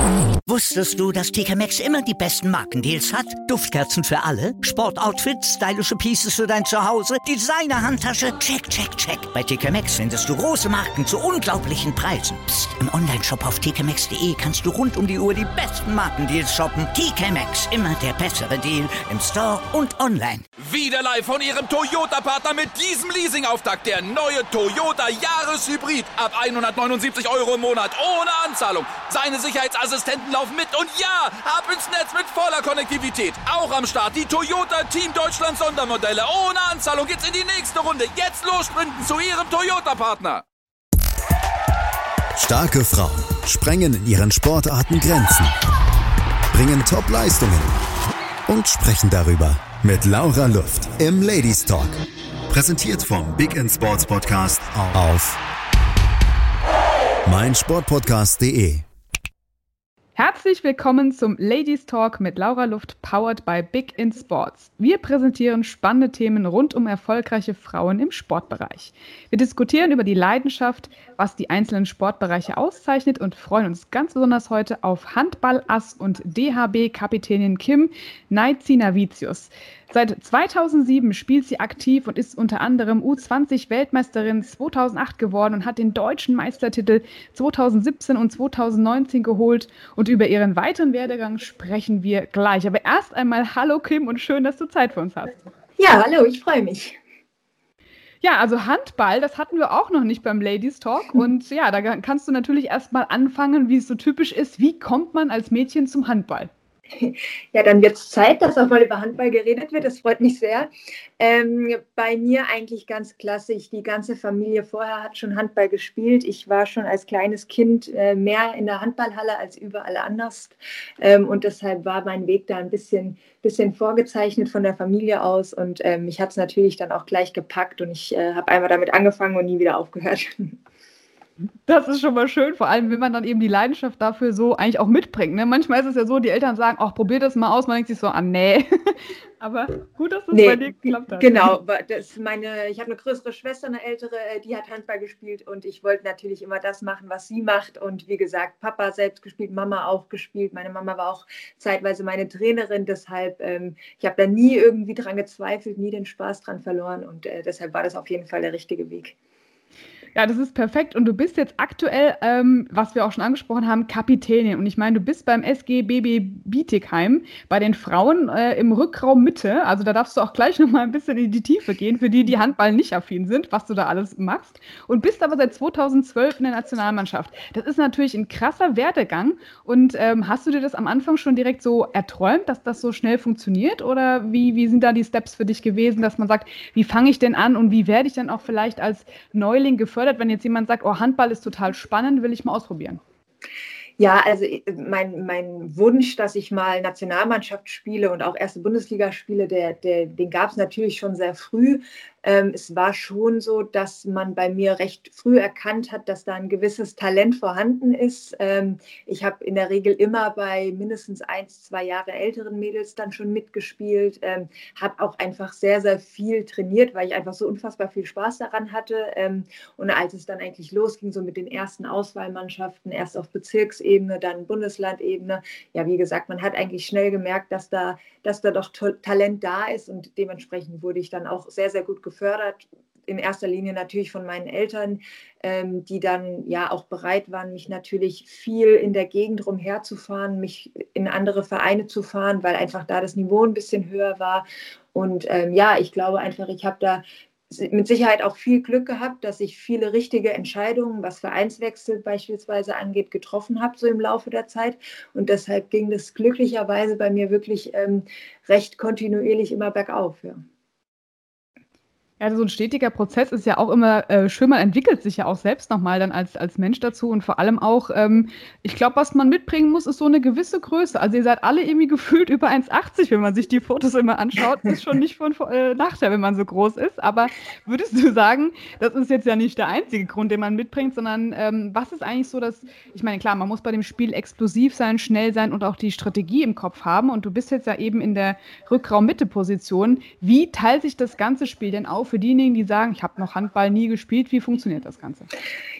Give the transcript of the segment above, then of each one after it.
Wusstest du, dass TK Maxx immer die besten Markendeals hat? Duftkerzen für alle, Sportoutfits, stylische Pieces für dein Zuhause, Designer-Handtasche, check, check, check. Bei TK Maxx findest du große Marken zu unglaublichen Preisen. Psst. Im Onlineshop auf tkmaxx.de kannst du rund um die Uhr die besten Markendeals shoppen. TK Maxx, immer der bessere Deal im Store und online. Wieder live von Ihrem Toyota-Partner mit diesem Leasing-Auftakt. Der neue Toyota Jahreshybrid. Ab 179 € im Monat. Ohne Anzahlung. Seine Sicherheitsassistenten laufen mit. Und ja, ab ins Netz mit voller Konnektivität. Auch am Start die Toyota Team Deutschland Sondermodelle. Ohne Anzahlung geht's in die nächste Runde. Jetzt los sprinten zu Ihrem Toyota-Partner. Starke Frauen sprengen in ihren Sportarten Grenzen, bringen Top-Leistungen und sprechen darüber mit Laura Luft im Ladies Talk. Präsentiert vom Big in Sports Podcast auf meinsportpodcast.de. Herzlich willkommen zum Ladies Talk mit Laura Luft, powered by Big in Sports. Wir präsentieren spannende Themen rund um erfolgreiche Frauen im Sportbereich. Wir diskutieren über die Leidenschaft, was die einzelnen Sportbereiche auszeichnet und freuen uns ganz besonders heute auf Handballass und DHB-Kapitänin Kim Naitzina-Vicius. Seit 2007 spielt sie aktiv und ist unter anderem U20-Weltmeisterin 2008 geworden und hat den deutschen Meistertitel 2017 und 2019 geholt. Und über ihren weiteren Werdegang sprechen wir gleich. Aber erst einmal hallo Kim und schön, dass du Zeit für uns hast. Ja, hallo, ich freue mich. Ja, also Handball, das hatten wir auch noch nicht beim Ladies Talk. Und ja, da kannst du natürlich erst mal anfangen, wie es so typisch ist. Wie kommt man als Mädchen zum Handball? Ja, dann wird es Zeit, dass auch mal über Handball geredet wird. Das freut mich sehr. Bei mir eigentlich ganz klassisch. Die ganze Familie vorher hat schon Handball gespielt. Ich war schon als kleines Kind mehr in der Handballhalle als überall anders. Und deshalb war mein Weg da ein bisschen vorgezeichnet von der Familie aus. Und mich hat es natürlich dann auch gleich gepackt. Und ich habe einmal damit angefangen und nie wieder aufgehört. Das ist schon mal schön, vor allem, wenn man dann eben die Leidenschaft dafür so eigentlich auch mitbringt. Ne? Manchmal ist es ja so, die Eltern sagen, ach, probier das mal aus. Man denkt sich so, nee. Aber gut, dass das bei dir geklappt hat. Genau, ich habe eine größere Schwester, eine ältere, die hat Handball gespielt und ich wollte natürlich immer das machen, was sie macht. Und wie gesagt, Papa selbst gespielt, Mama auch gespielt. Meine Mama war auch zeitweise meine Trainerin, deshalb, ich habe da nie irgendwie dran gezweifelt, nie den Spaß dran verloren und deshalb war das auf jeden Fall der richtige Weg. Ja, das ist perfekt. Und du bist jetzt aktuell, was wir auch schon angesprochen haben, Kapitänin. Und ich meine, du bist beim SG BB Bietigheim bei den Frauen im Rückraum Mitte. Also da darfst du auch gleich nochmal ein bisschen in die Tiefe gehen, für die Handball nicht affin sind, was du da alles machst. Und bist aber seit 2012 in der Nationalmannschaft. Das ist natürlich ein krasser Werdegang. Und hast du dir das am Anfang schon direkt so erträumt, dass das so schnell funktioniert? Oder wie sind da die Steps für dich gewesen, dass man sagt, wie fange ich denn an und wie werde ich dann auch vielleicht als Neuling gefördert, wenn jetzt jemand sagt, oh, Handball ist total spannend, will ich mal ausprobieren? Ja, also mein Wunsch, dass ich mal Nationalmannschaft spiele und auch erste Bundesliga spiele, den gab es natürlich schon sehr früh. Es war schon so, dass man bei mir recht früh erkannt hat, dass da ein gewisses Talent vorhanden ist. Ich habe in der Regel immer bei mindestens 1-2 Jahre älteren Mädels dann schon mitgespielt, habe auch einfach sehr, sehr viel trainiert, weil ich einfach so unfassbar viel Spaß daran hatte. Und als es dann eigentlich losging, so mit den ersten Auswahlmannschaften, erst auf Bezirksebene, dann Bundeslandebene, ja, wie gesagt, man hat eigentlich schnell gemerkt, dass da doch Talent da ist und dementsprechend wurde ich dann auch sehr, sehr gut gefördert, in erster Linie natürlich von meinen Eltern, die dann ja auch bereit waren, mich natürlich viel in der Gegend rumherzufahren, mich in andere Vereine zu fahren, weil einfach da das Niveau ein bisschen höher war. Und ja, ich glaube einfach, ich habe da mit Sicherheit auch viel Glück gehabt, dass ich viele richtige Entscheidungen, was Vereinswechsel beispielsweise angeht, getroffen habe, so im Laufe der Zeit. Und deshalb ging das glücklicherweise bei mir wirklich recht kontinuierlich immer bergauf. Ja. Ja, so ein stetiger Prozess ist ja auch immer schön, man entwickelt sich ja auch selbst nochmal dann als Mensch dazu und vor allem auch, ich glaube, was man mitbringen muss, ist so eine gewisse Größe. Also ihr seid alle irgendwie gefühlt über 1,80, wenn man sich die Fotos immer anschaut. Das ist schon nicht von Nachteil, wenn man so groß ist. Aber würdest du sagen, das ist jetzt ja nicht der einzige Grund, den man mitbringt, sondern was ist eigentlich so, dass, ich meine, klar, man muss bei dem Spiel explosiv sein, schnell sein und auch die Strategie im Kopf haben. Und du bist jetzt ja eben in der Rückraum-Mitte-Position. Wie teilt sich das ganze Spiel denn auf für diejenigen, die sagen, ich habe noch Handball nie gespielt? Wie funktioniert das Ganze?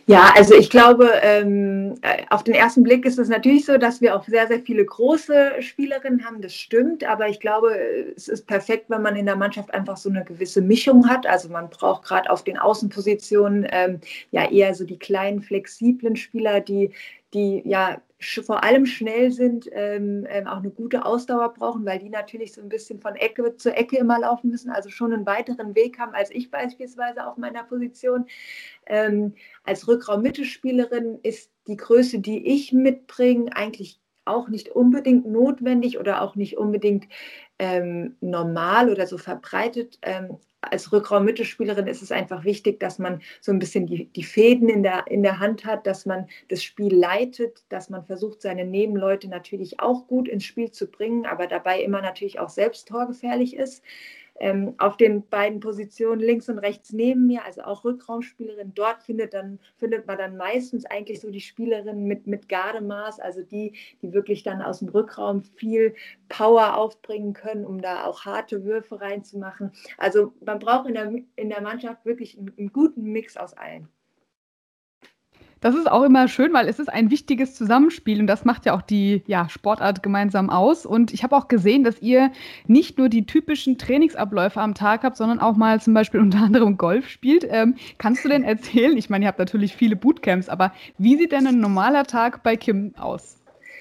Ja, also ich glaube, auf den ersten Blick ist es natürlich so, dass wir auch sehr, sehr viele große Spielerinnen haben, das stimmt, aber ich glaube, es ist perfekt, wenn man in der Mannschaft einfach so eine gewisse Mischung hat. Also man braucht gerade auf den Außenpositionen ja eher so die kleinen, flexiblen Spieler, die ja vor allem schnell sind, auch eine gute Ausdauer brauchen, weil die natürlich so ein bisschen von Ecke zu Ecke immer laufen müssen, also schon einen weiteren Weg haben als ich beispielsweise auf meiner Position. Als Rückraum-Mittelspielerin ist die Größe, die ich mitbringe, eigentlich auch nicht unbedingt notwendig oder auch nicht unbedingt normal oder so verbreitet. Als Rückraum-Mittelspielerin ist es einfach wichtig, dass man so ein bisschen die Fäden in der Hand hat, dass man das Spiel leitet, dass man versucht, seine Nebenleute natürlich auch gut ins Spiel zu bringen, aber dabei immer natürlich auch selbst torgefährlich ist. Auf den beiden Positionen links und rechts neben mir, also auch Rückraumspielerin, dort findet man dann meistens eigentlich so die Spielerinnen mit Gardemaß, also die wirklich dann aus dem Rückraum viel Power aufbringen können, um da auch harte Würfe reinzumachen. Also man braucht in der Mannschaft wirklich einen guten Mix aus allen. Das ist auch immer schön, weil es ist ein wichtiges Zusammenspiel und das macht ja auch die Sportart gemeinsam aus. Und ich habe auch gesehen, dass ihr nicht nur die typischen Trainingsabläufe am Tag habt, sondern auch mal zum Beispiel unter anderem Golf spielt. Kannst du denn erzählen, ich meine, ihr habt natürlich viele Bootcamps, aber wie sieht denn ein normaler Tag bei Kim aus?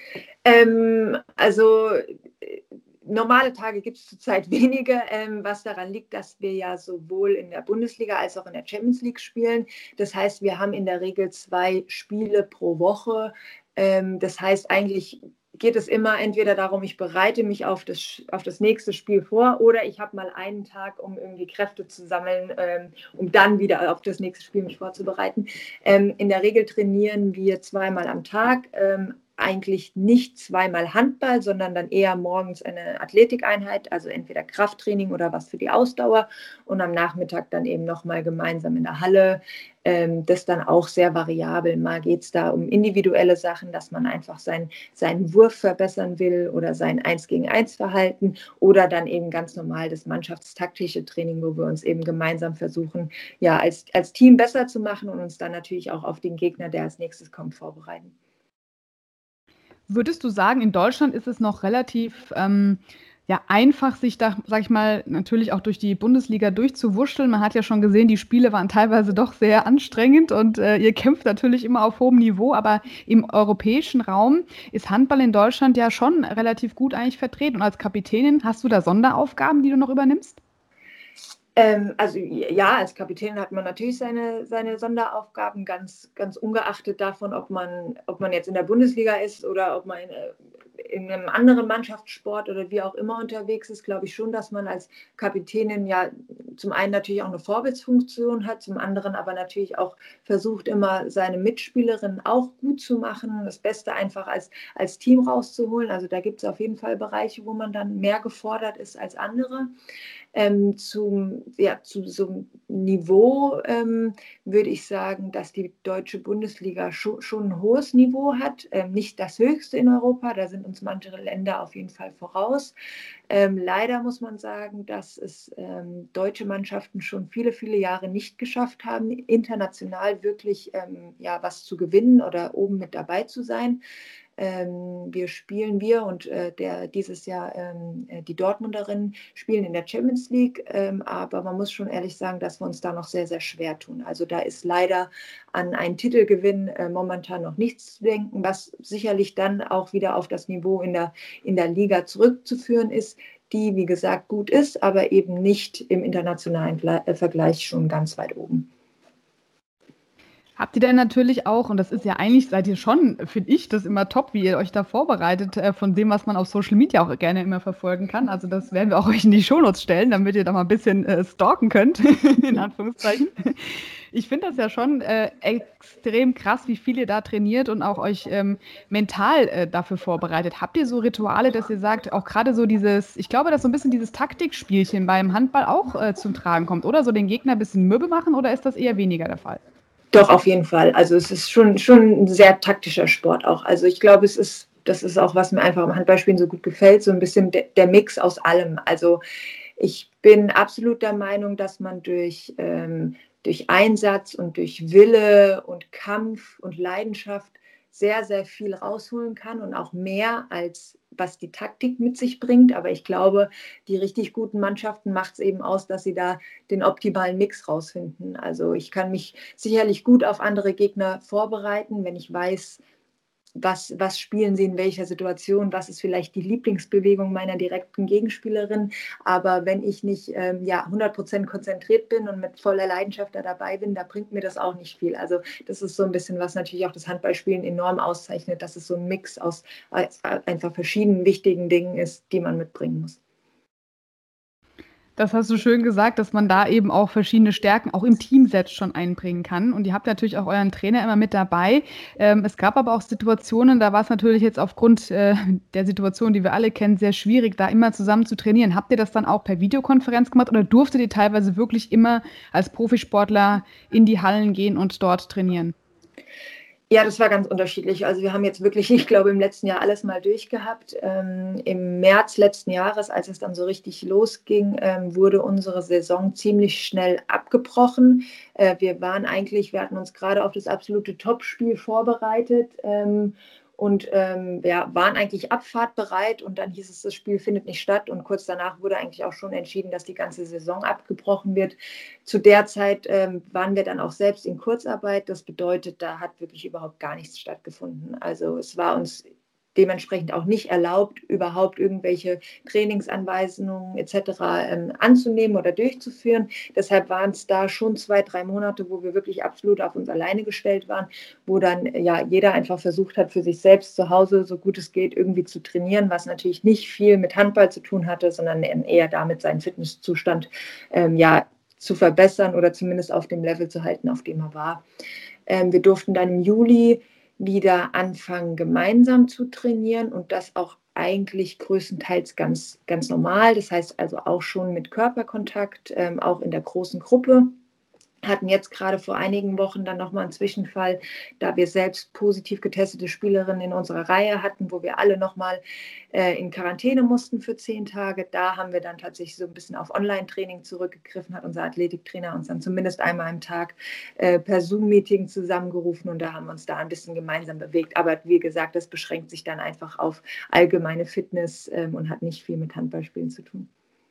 Also normale Tage gibt es zurzeit wenige, was daran liegt, dass wir ja sowohl in der Bundesliga als auch in der Champions League spielen. Das heißt, wir haben in der Regel 2 Spiele pro Woche. Das heißt, eigentlich geht es immer entweder darum, ich bereite mich auf das nächste Spiel vor oder ich habe mal einen Tag, um irgendwie Kräfte zu sammeln, um dann wieder auf das nächste Spiel mich vorzubereiten. In der Regel trainieren wir 2-mal am Tag. Eigentlich nicht 2-mal Handball, sondern dann eher morgens eine Athletikeinheit, also entweder Krafttraining oder was für die Ausdauer und am Nachmittag dann eben nochmal gemeinsam in der Halle. Das dann auch sehr variabel. Mal geht es da um individuelle Sachen, dass man einfach seinen Wurf verbessern will oder sein 1-gegen-1 Verhalten oder dann eben ganz normal das mannschaftstaktische Training, wo wir uns eben gemeinsam versuchen, ja, als Team besser zu machen und uns dann natürlich auch auf den Gegner, der als nächstes kommt, vorbereiten. Würdest du sagen, in Deutschland ist es noch relativ einfach, sich da, sag ich mal, natürlich auch durch die Bundesliga durchzuwurschteln? Man hat ja schon gesehen, die Spiele waren teilweise doch sehr anstrengend und ihr kämpft natürlich immer auf hohem Niveau, aber im europäischen Raum ist Handball in Deutschland ja schon relativ gut eigentlich vertreten. Und als Kapitänin hast du da Sonderaufgaben, die du noch übernimmst? Also ja, als Kapitän hat man natürlich seine Sonderaufgaben, ganz, ganz ungeachtet davon, ob man jetzt in der Bundesliga ist oder ob man in einem anderen Mannschaftssport oder wie auch immer unterwegs ist, glaube ich schon, dass man als Kapitänin ja zum einen natürlich auch eine Vorbildsfunktion hat, zum anderen aber natürlich auch versucht, immer seine Mitspielerinnen auch gut zu machen, das Beste einfach als Team rauszuholen. Also da gibt es auf jeden Fall Bereiche, wo man dann mehr gefordert ist als andere. Zu so einem Niveau würde ich sagen, dass die deutsche Bundesliga schon ein hohes Niveau hat. Nicht das höchste in Europa, da sind uns manche Länder auf jeden Fall voraus. Leider muss man sagen, dass es deutsche Mannschaften schon viele, viele Jahre nicht geschafft haben, international wirklich was zu gewinnen oder oben mit dabei zu sein. Wir und dieses Jahr die Dortmunderinnen spielen in der Champions League, aber man muss schon ehrlich sagen, dass wir uns da noch sehr, sehr schwer tun. Also da ist leider an einen Titelgewinn momentan noch nichts zu denken, was sicherlich dann auch wieder auf das Niveau in der Liga zurückzuführen ist, die, wie gesagt, gut ist, aber eben nicht im internationalen Vergleich schon ganz weit oben. Habt ihr denn natürlich auch, und das ist ja eigentlich, seid ihr schon, finde ich, das immer top, wie ihr euch da vorbereitet, von dem, was man auf Social Media auch gerne immer verfolgen kann. Also das werden wir auch euch in die Shownotes stellen, damit ihr da mal ein bisschen stalken könnt, in Anführungszeichen. Ich finde das ja schon extrem krass, wie viel ihr da trainiert und auch euch mental dafür vorbereitet. Habt ihr so Rituale, dass ihr sagt, auch gerade so ich glaube, dass so ein bisschen dieses Taktikspielchen beim Handball auch zum Tragen kommt, oder? So den Gegner ein bisschen mürbe machen, oder ist das eher weniger der Fall? Doch, auf jeden Fall. Also es ist schon ein sehr taktischer Sport auch. Also ich glaube, das ist auch, was mir einfach am Handballspielen so gut gefällt, so ein bisschen der Mix aus allem. Also ich bin absolut der Meinung, dass man durch durch Einsatz und durch Wille und Kampf und Leidenschaft sehr, sehr viel rausholen kann und auch mehr, als was die Taktik mit sich bringt. Aber ich glaube, die richtig guten Mannschaften macht es eben aus, dass sie da den optimalen Mix rausfinden. Also ich kann mich sicherlich gut auf andere Gegner vorbereiten, wenn ich weiß, was spielen sie in welcher Situation, was ist vielleicht die Lieblingsbewegung meiner direkten Gegenspielerin. Aber wenn ich nicht 100% konzentriert bin und mit voller Leidenschaft da dabei bin, da bringt mir das auch nicht viel. Also das ist so ein bisschen, was natürlich auch das Handballspielen enorm auszeichnet, dass es so ein Mix aus einfach verschiedenen wichtigen Dingen ist, die man mitbringen muss. Das hast du schön gesagt, dass man da eben auch verschiedene Stärken auch im Team selbst schon einbringen kann. Und ihr habt natürlich auch euren Trainer immer mit dabei. Es gab aber auch Situationen, da war es natürlich jetzt aufgrund der Situation, die wir alle kennen, sehr schwierig, da immer zusammen zu trainieren. Habt ihr das dann auch per Videokonferenz gemacht oder durftet ihr teilweise wirklich immer als Profisportler in die Hallen gehen und dort trainieren? Ja, das war ganz unterschiedlich. Also wir haben jetzt wirklich, ich glaube, im letzten Jahr alles mal durchgehabt. Im März letzten Jahres, als es dann so richtig losging, wurde unsere Saison ziemlich schnell abgebrochen. Wir hatten uns gerade auf das absolute Topspiel vorbereitet. Waren eigentlich abfahrtbereit und dann hieß es, das Spiel findet nicht statt und kurz danach wurde eigentlich auch schon entschieden, dass die ganze Saison abgebrochen wird. Zu der Zeit waren wir dann auch selbst in Kurzarbeit. Das bedeutet, da hat wirklich überhaupt gar nichts stattgefunden. Also es war uns dementsprechend auch nicht erlaubt, überhaupt irgendwelche Trainingsanweisungen etc. Anzunehmen oder durchzuführen. Deshalb waren es da schon 2-3 Monate, wo wir wirklich absolut auf uns alleine gestellt waren, wo dann jeder einfach versucht hat, für sich selbst zu Hause, so gut es geht, irgendwie zu trainieren, was natürlich nicht viel mit Handball zu tun hatte, sondern eher damit, seinen Fitnesszustand zu verbessern oder zumindest auf dem Level zu halten, auf dem er war. Wir durften dann im Juli wieder anfangen, gemeinsam zu trainieren und das auch eigentlich größtenteils ganz, ganz normal. Das heißt also auch schon mit Körperkontakt, auch in der großen Gruppe. Hatten jetzt gerade vor einigen Wochen dann nochmal einen Zwischenfall, da wir selbst positiv getestete Spielerinnen in unserer Reihe hatten, wo wir alle nochmal in Quarantäne mussten für 10 Tage. Da haben wir dann tatsächlich so ein bisschen auf Online-Training zurückgegriffen, hat unser Athletiktrainer uns dann zumindest einmal am Tag per Zoom-Meeting zusammengerufen und da haben wir uns da ein bisschen gemeinsam bewegt. Aber wie gesagt, das beschränkt sich dann einfach auf allgemeine Fitness und hat nicht viel mit Handballspielen zu tun.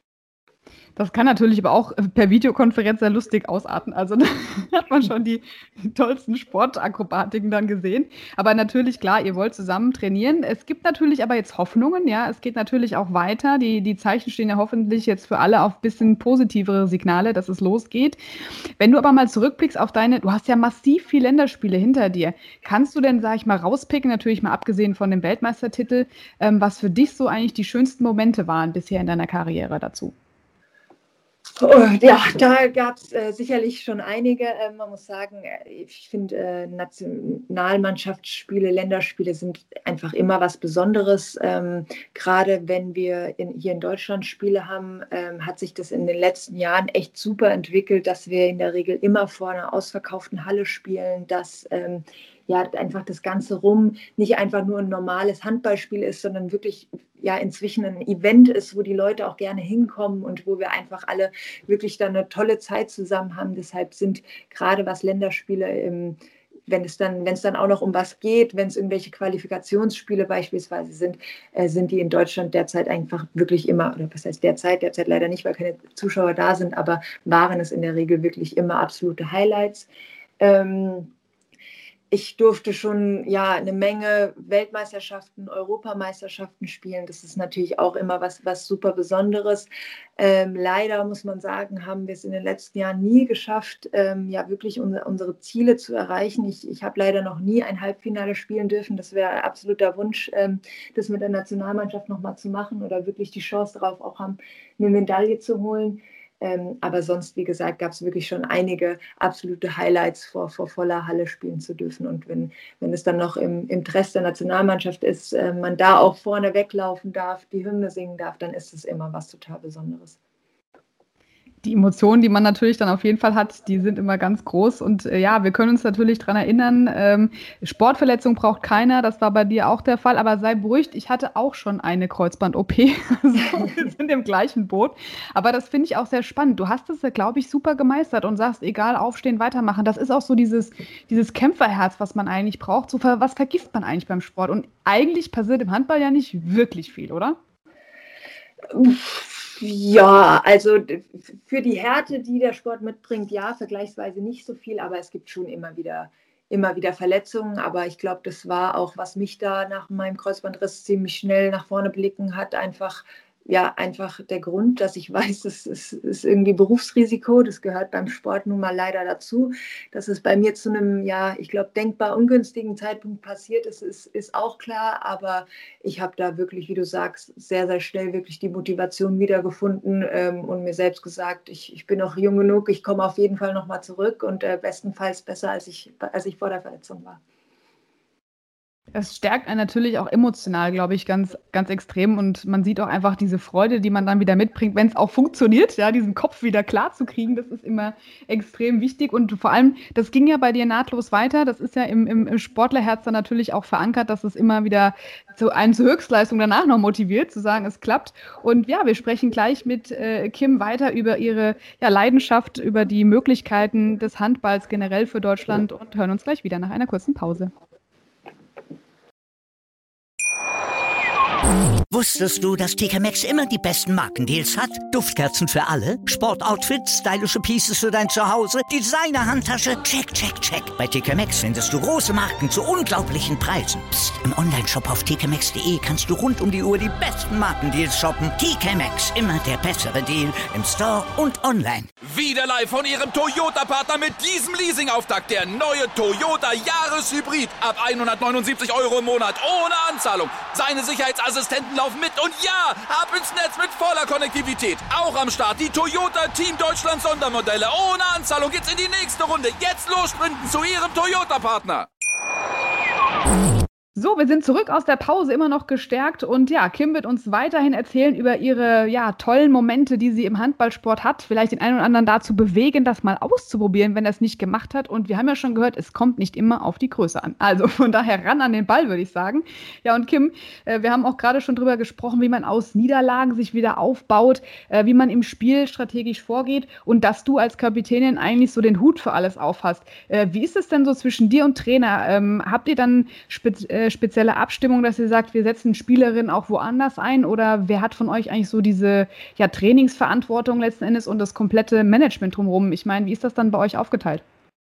Das kann natürlich aber auch per Videokonferenz sehr lustig ausarten. Also da hat man schon die tollsten Sportakrobatiken dann gesehen. Aber natürlich, klar, ihr wollt zusammen trainieren. Es gibt natürlich aber jetzt Hoffnungen, ja. Es geht natürlich auch weiter. Die Zeichen stehen ja hoffentlich jetzt für alle auf ein bisschen positivere Signale, dass es losgeht. Wenn du aber mal zurückblickst auf du hast ja massiv viele Länderspiele hinter dir. Kannst du denn, sag ich mal, rauspicken, natürlich mal abgesehen von dem Weltmeistertitel, was für dich so eigentlich die schönsten Momente waren bisher in deiner Karriere dazu? Ja, da gab es sicherlich schon einige. Man muss sagen, ich finde, Nationalmannschaftsspiele, Länderspiele sind einfach immer was Besonderes. Gerade wenn wir hier in Deutschland Spiele haben, hat sich das in den letzten Jahren echt super entwickelt, dass wir in der Regel immer vor einer ausverkauften Halle spielen, dass einfach das Ganze rum nicht einfach nur ein normales Handballspiel ist, sondern wirklich inzwischen ein Event ist, wo die Leute auch gerne hinkommen und wo wir einfach alle wirklich dann eine tolle Zeit zusammen haben. Deshalb sind gerade was Länderspiele, wenn es dann auch noch um was geht, wenn es irgendwelche Qualifikationsspiele beispielsweise sind die in Deutschland derzeit einfach wirklich immer, oder was heißt derzeit leider nicht, weil keine Zuschauer da sind, aber waren es in der Regel wirklich immer absolute Highlights. Ich durfte schon eine Menge Weltmeisterschaften, Europameisterschaften spielen. Das ist natürlich auch immer was super Besonderes. Leider muss man sagen, haben wir es in den letzten Jahren nie geschafft, wirklich unsere Ziele zu erreichen. Ich habe leider noch nie ein Halbfinale spielen dürfen. Das wäre ein absoluter Wunsch, das mit der Nationalmannschaft nochmal zu machen oder wirklich die Chance darauf auch haben, eine Medaille zu holen. Aber sonst, wie gesagt, gab es wirklich schon einige absolute Highlights, vor voller Halle spielen zu dürfen. Und wenn es dann noch im Dress der Nationalmannschaft ist, man da auch vorne weglaufen darf, die Hymne singen darf, dann ist es immer was total Besonderes. Die Emotionen, die man natürlich dann auf jeden Fall hat, die sind immer ganz groß. Und ja, wir können uns natürlich daran erinnern, Sportverletzung braucht keiner. Das war bei dir auch der Fall. Aber sei beruhigt, ich hatte auch schon eine Kreuzband-OP. Also, wir sind im gleichen Boot. Aber das finde ich auch sehr spannend. Du hast es, glaube ich, super gemeistert und sagst, egal, aufstehen, weitermachen. Das ist auch so dieses Kämpferherz, was man eigentlich braucht. So, was vergisst man eigentlich beim Sport? Und eigentlich passiert im Handball ja nicht wirklich viel, oder? Ja, also für die Härte, die der Sport mitbringt, ja, vergleichsweise nicht so viel, aber es gibt schon immer wieder Verletzungen. Aber ich glaube, das war auch, was mich da nach meinem Kreuzbandriss ziemlich schnell nach vorne blicken hat, einfach der Grund, dass ich weiß, es ist irgendwie Berufsrisiko. Das gehört beim Sport nun mal leider dazu. Dass es bei mir zu einem, ja, ich glaube, denkbar ungünstigen Zeitpunkt passiert ist auch klar. Aber ich habe da wirklich, wie du sagst, sehr, sehr schnell wirklich die Motivation wiedergefunden und mir selbst gesagt, ich bin noch jung genug, ich komme auf jeden Fall nochmal zurück und bestenfalls besser, als ich vor der Verletzung war. Es stärkt einen natürlich auch emotional, glaube ich, ganz, ganz extrem. Und man sieht auch einfach diese Freude, die man dann wieder mitbringt, wenn es auch funktioniert, ja, diesen Kopf wieder klar zu kriegen. Das ist immer extrem wichtig. Und vor allem, das ging ja bei dir nahtlos weiter. Das ist ja im Sportlerherz dann natürlich auch verankert, dass es immer wieder einen zur Höchstleistung danach noch motiviert, zu sagen, es klappt. Und ja, wir sprechen gleich mit Kim weiter über ihre Leidenschaft, über die Möglichkeiten des Handballs generell für Deutschland und hören uns gleich wieder nach einer kurzen Pause. Wusstest du, dass TK Maxx immer die besten Markendeals hat? Duftkerzen für alle, Sportoutfits, stylische Pieces für dein Zuhause, Designer-Handtasche, check, check, check. Bei TK Maxx findest du große Marken zu unglaublichen Preisen. Psst. Im Onlineshop auf tkmaxx.de kannst du rund um die Uhr die besten Markendeals shoppen. TK Maxx, immer der bessere Deal im Store und online. Wieder live von ihrem Toyota-Partner mit diesem Leasing-Auftakt. Der neue Toyota Jahreshybrid. Ab 179 Euro im Monat ohne Anzahlung. Seine Sicherheitsassistenten laufen mit und ja, ab ins Netz mit voller Konnektivität. Auch am Start die Toyota Team Deutschland Sondermodelle. Ohne Anzahlung geht's in die nächste Runde. Jetzt los sprinten zu Ihrem Toyota-Partner. So, wir sind zurück aus der Pause, immer noch gestärkt. Und ja, Kim wird uns weiterhin erzählen über ihre tollen Momente, die sie im Handballsport hat. Vielleicht den einen oder anderen dazu bewegen, das mal auszuprobieren, wenn er es nicht gemacht hat. Und wir haben ja schon gehört, es kommt nicht immer auf die Größe an. Also von daher ran an den Ball, würde ich sagen. Ja, und Kim, wir haben auch gerade schon drüber gesprochen, wie man aus Niederlagen sich wieder aufbaut, wie man im Spiel strategisch vorgeht und dass du als Kapitänin eigentlich so den Hut für alles aufhast. Wie ist es denn so zwischen dir und Trainer? Habt ihr dann spezielle Abstimmung, dass ihr sagt, wir setzen Spielerinnen auch woanders ein? Oder wer hat von euch eigentlich so diese Trainingsverantwortung letzten Endes und das komplette Management drumherum? Ich meine, wie ist das dann bei euch aufgeteilt?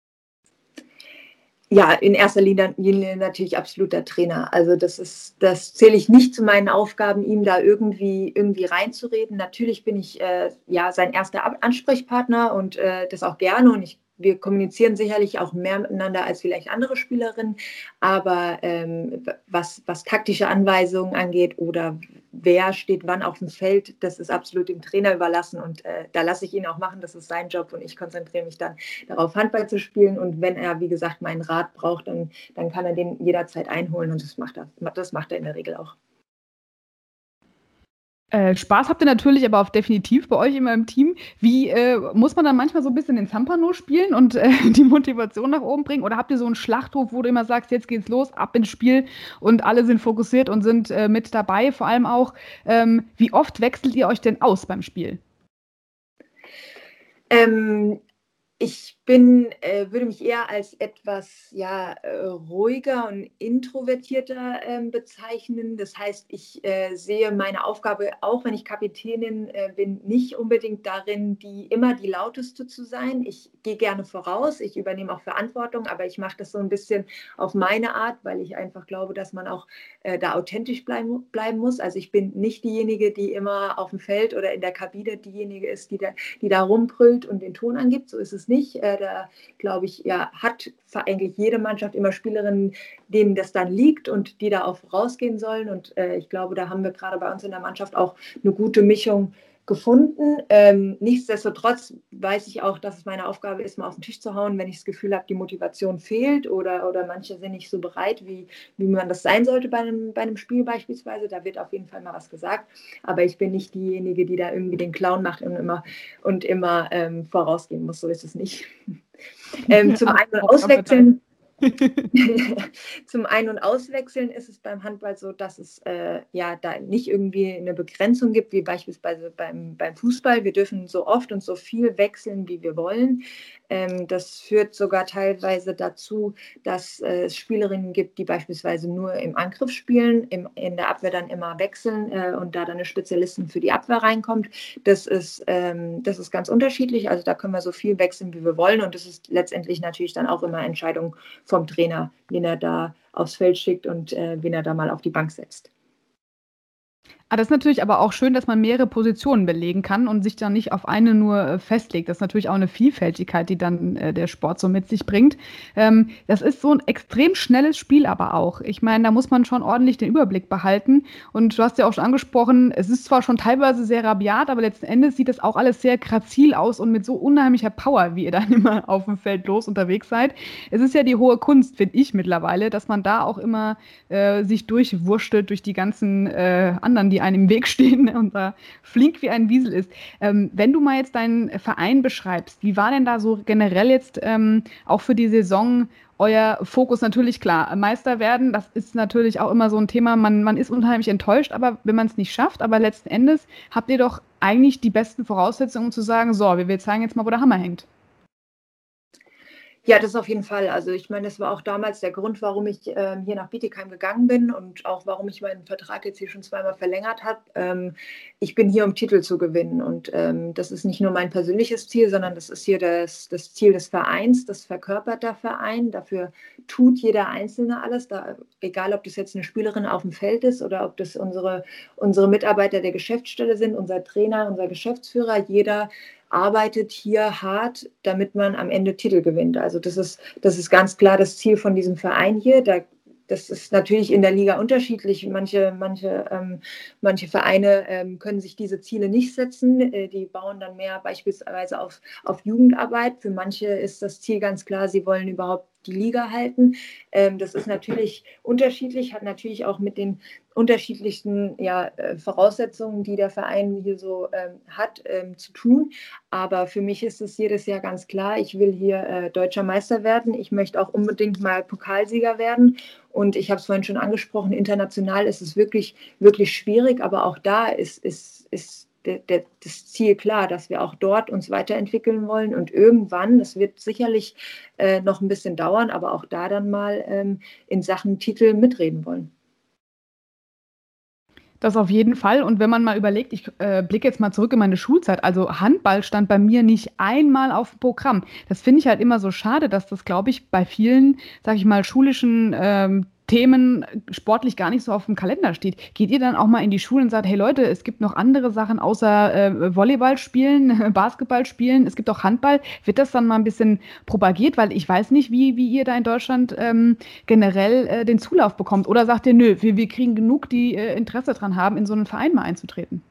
Ja, in erster Linie natürlich absolut der Trainer. Also das zähle ich nicht zu meinen Aufgaben, ihm da irgendwie reinzureden. Natürlich bin ich sein erster Ansprechpartner und das auch gerne und wir kommunizieren sicherlich auch mehr miteinander als vielleicht andere Spielerinnen, aber was taktische Anweisungen angeht oder wer steht wann auf dem Feld, das ist absolut dem Trainer überlassen und da lasse ich ihn auch machen, das ist sein Job und ich konzentriere mich dann darauf, Handball zu spielen und wenn er, wie gesagt, meinen Rat braucht, dann kann er den jederzeit einholen und das macht er in der Regel auch. Spaß habt ihr natürlich, aber auch definitiv bei euch immer im Team. Wie muss man dann manchmal so ein bisschen den Zampano spielen und die Motivation nach oben bringen? Oder habt ihr so einen Schlachtruf, wo du immer sagst, jetzt geht's los, ab ins Spiel und alle sind fokussiert und sind mit dabei? Vor allem auch, wie oft wechselt ihr euch denn aus beim Spiel? Ich würde mich eher als etwas ruhiger und introvertierter bezeichnen. Das heißt, ich sehe meine Aufgabe, auch wenn ich Kapitänin bin, nicht unbedingt darin, immer die lauteste zu sein. Ich gehe gerne voraus, ich übernehme auch Verantwortung, aber ich mache das so ein bisschen auf meine Art, weil ich einfach glaube, dass man auch da authentisch bleiben muss. Also ich bin nicht diejenige, die immer auf dem Feld oder in der Kabine diejenige ist, die da rumbrüllt und den Ton angibt. So ist es nicht. Da glaube ich, hat eigentlich jede Mannschaft immer Spielerinnen, denen das dann liegt und die da auch vorausgehen sollen. Und ich glaube, da haben wir gerade bei uns in der Mannschaft auch eine gute Mischung gefunden. Nichtsdestotrotz weiß ich auch, dass es meine Aufgabe ist, mal auf den Tisch zu hauen, wenn ich das Gefühl habe, die Motivation fehlt oder manche sind nicht so bereit, wie man das sein sollte bei einem Spiel beispielsweise. Da wird auf jeden Fall mal was gesagt. Aber ich bin nicht diejenige, die da irgendwie den Clown macht und immer vorausgehen muss. So ist es nicht. Zum einen auswechseln. Zum Ein- und Auswechseln ist es beim Handball so, dass es da nicht irgendwie eine Begrenzung gibt, wie beispielsweise beim Fußball. Wir dürfen so oft und so viel wechseln, wie wir wollen. Das führt sogar teilweise dazu, dass es Spielerinnen gibt, die beispielsweise nur im Angriff spielen, in der Abwehr dann immer wechseln und da dann eine Spezialistin für die Abwehr reinkommt. Das ist ganz unterschiedlich. Also da können wir so viel wechseln, wie wir wollen. Und das ist letztendlich natürlich dann auch immer Entscheidung vom Trainer, wen er da aufs Feld schickt und wen er da mal auf die Bank setzt. Das ist natürlich aber auch schön, dass man mehrere Positionen belegen kann und sich dann nicht auf eine nur festlegt. Das ist natürlich auch eine Vielfältigkeit, die dann der Sport so mit sich bringt. Das ist so ein extrem schnelles Spiel aber auch. Ich meine, da muss man schon ordentlich den Überblick behalten. Und du hast ja auch schon angesprochen, es ist zwar schon teilweise sehr rabiat, aber letzten Endes sieht das auch alles sehr grazil aus und mit so unheimlicher Power, wie ihr dann immer auf dem Feld los unterwegs seid. Es ist ja die hohe Kunst, finde ich mittlerweile, dass man da auch immer sich durchwurschtelt durch die ganzen anderen, die einem im Weg stehen und da flink wie ein Wiesel ist. Wenn du mal jetzt deinen Verein beschreibst, wie war denn da so generell jetzt auch für die Saison euer Fokus? Natürlich klar, Meister werden, das ist natürlich auch immer so ein Thema, man ist unheimlich enttäuscht, aber wenn man es nicht schafft, aber letzten Endes habt ihr doch eigentlich die besten Voraussetzungen, um zu sagen, so, wir zeigen jetzt mal, wo der Hammer hängt. Ja, das auf jeden Fall. Also ich meine, das war auch damals der Grund, warum ich hier nach Bietigheim gegangen bin und auch warum ich meinen Vertrag jetzt hier schon zweimal verlängert habe. Ich bin hier, um Titel zu gewinnen und das ist nicht nur mein persönliches Ziel, sondern das ist hier das Ziel des Vereins, das verkörpert der Verein. Dafür tut jeder Einzelne alles, egal ob das jetzt eine Spielerin auf dem Feld ist oder ob das unsere Mitarbeiter der Geschäftsstelle sind, unser Trainer, unser Geschäftsführer, jeder arbeitet hier hart, damit man am Ende Titel gewinnt. Also das ist ganz klar das Ziel von diesem Verein hier. Das ist natürlich in der Liga unterschiedlich. Manche Vereine können sich diese Ziele nicht setzen. Die bauen dann mehr beispielsweise auf Jugendarbeit. Für manche ist das Ziel ganz klar, sie wollen überhaupt die Liga halten. Das ist natürlich unterschiedlich, hat natürlich auch mit den unterschiedlichsten Voraussetzungen, die der Verein hier so hat, zu tun. Aber für mich ist es jedes Jahr ganz klar, ich will hier deutscher Meister werden. Ich möchte auch unbedingt mal Pokalsieger werden. Und ich habe es vorhin schon angesprochen, international ist es wirklich, wirklich schwierig. Aber auch da ist das Ziel klar, dass wir auch dort uns weiterentwickeln wollen. Und irgendwann, das wird sicherlich noch ein bisschen dauern, aber auch da dann mal in Sachen Titel mitreden wollen. Das auf jeden Fall. Und wenn man mal überlegt, ich blicke jetzt mal zurück in meine Schulzeit, also Handball stand bei mir nicht einmal auf dem Programm. Das finde ich halt immer so schade, dass das, glaube ich, bei vielen, sag ich mal, schulischen Themen sportlich gar nicht so auf dem Kalender steht. Geht ihr dann auch mal in die Schule und sagt, hey Leute, es gibt noch andere Sachen außer Volleyball spielen, Basketball spielen, es gibt auch Handball. Wird das dann mal ein bisschen propagiert? Weil ich weiß nicht, wie ihr da in Deutschland generell den Zulauf bekommt. Oder sagt ihr, nö, wir kriegen genug, die Interesse daran haben, in so einen Verein mal einzutreten?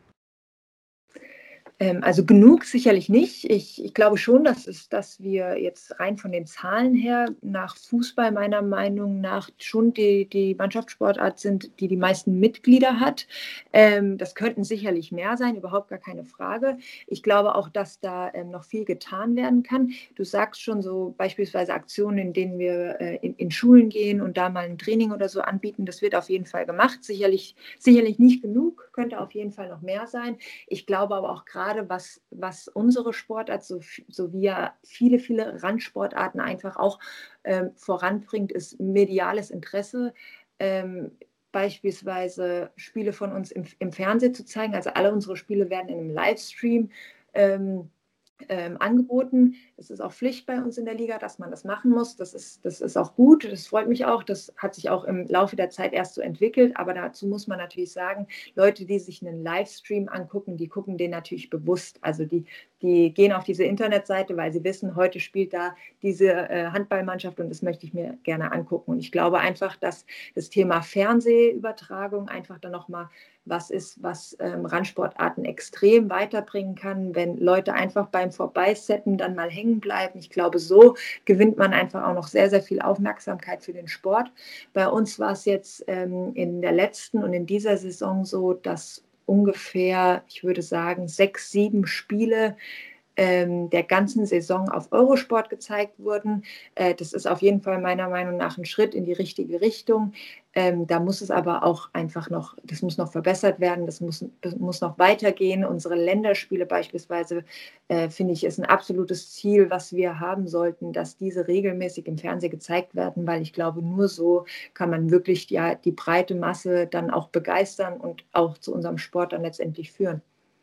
Also genug sicherlich nicht. Ich glaube schon, dass wir jetzt rein von den Zahlen her nach Fußball meiner Meinung nach schon die Mannschaftssportart sind, die meisten Mitglieder hat. Das könnten sicherlich mehr sein, überhaupt gar keine Frage. Ich glaube auch, dass da noch viel getan werden kann. Du sagst schon so beispielsweise Aktionen, in denen wir in Schulen gehen und da mal ein Training oder so anbieten. Das wird auf jeden Fall gemacht. Sicherlich nicht genug, könnte auf jeden Fall noch mehr sein. Ich glaube aber auch gerade, was unsere Sportart wie ja viele Randsportarten einfach auch voranbringt, ist mediales Interesse. Beispielsweise Spiele von uns im Fernsehen zu zeigen. Also alle unsere Spiele werden in einem Livestream angeboten. Es ist auch Pflicht bei uns in der Liga, dass man das machen muss. Das ist auch gut, das freut mich auch. Das hat sich auch im Laufe der Zeit erst so entwickelt. Aber dazu muss man natürlich sagen, Leute, die sich einen Livestream angucken, die gucken den natürlich bewusst. Also die gehen auf diese Internetseite, weil sie wissen, heute spielt da diese Handballmannschaft und das möchte ich mir gerne angucken. Und ich glaube einfach, dass das Thema Fernsehübertragung einfach dann nochmal was ist, was Randsportarten extrem weiterbringen kann, wenn Leute einfach beim Vorbeisetten dann mal hängen bleiben. Ich glaube, so gewinnt man einfach auch noch sehr, sehr viel Aufmerksamkeit für den Sport. Bei uns war es jetzt in der letzten und in dieser Saison so, dass ungefähr, ich würde sagen, 6, 7 Spiele der ganzen Saison auf Eurosport gezeigt wurden. Das ist auf jeden Fall meiner Meinung nach ein Schritt in die richtige Richtung. Da muss es aber auch einfach noch, das muss noch verbessert werden, das muss noch weitergehen. Unsere Länderspiele beispielsweise, finde ich, ist ein absolutes Ziel, was wir haben sollten, dass diese regelmäßig im Fernsehen gezeigt werden, weil ich glaube, nur so kann man wirklich die breite Masse dann auch begeistern und auch zu unserem Sport dann letztendlich führen.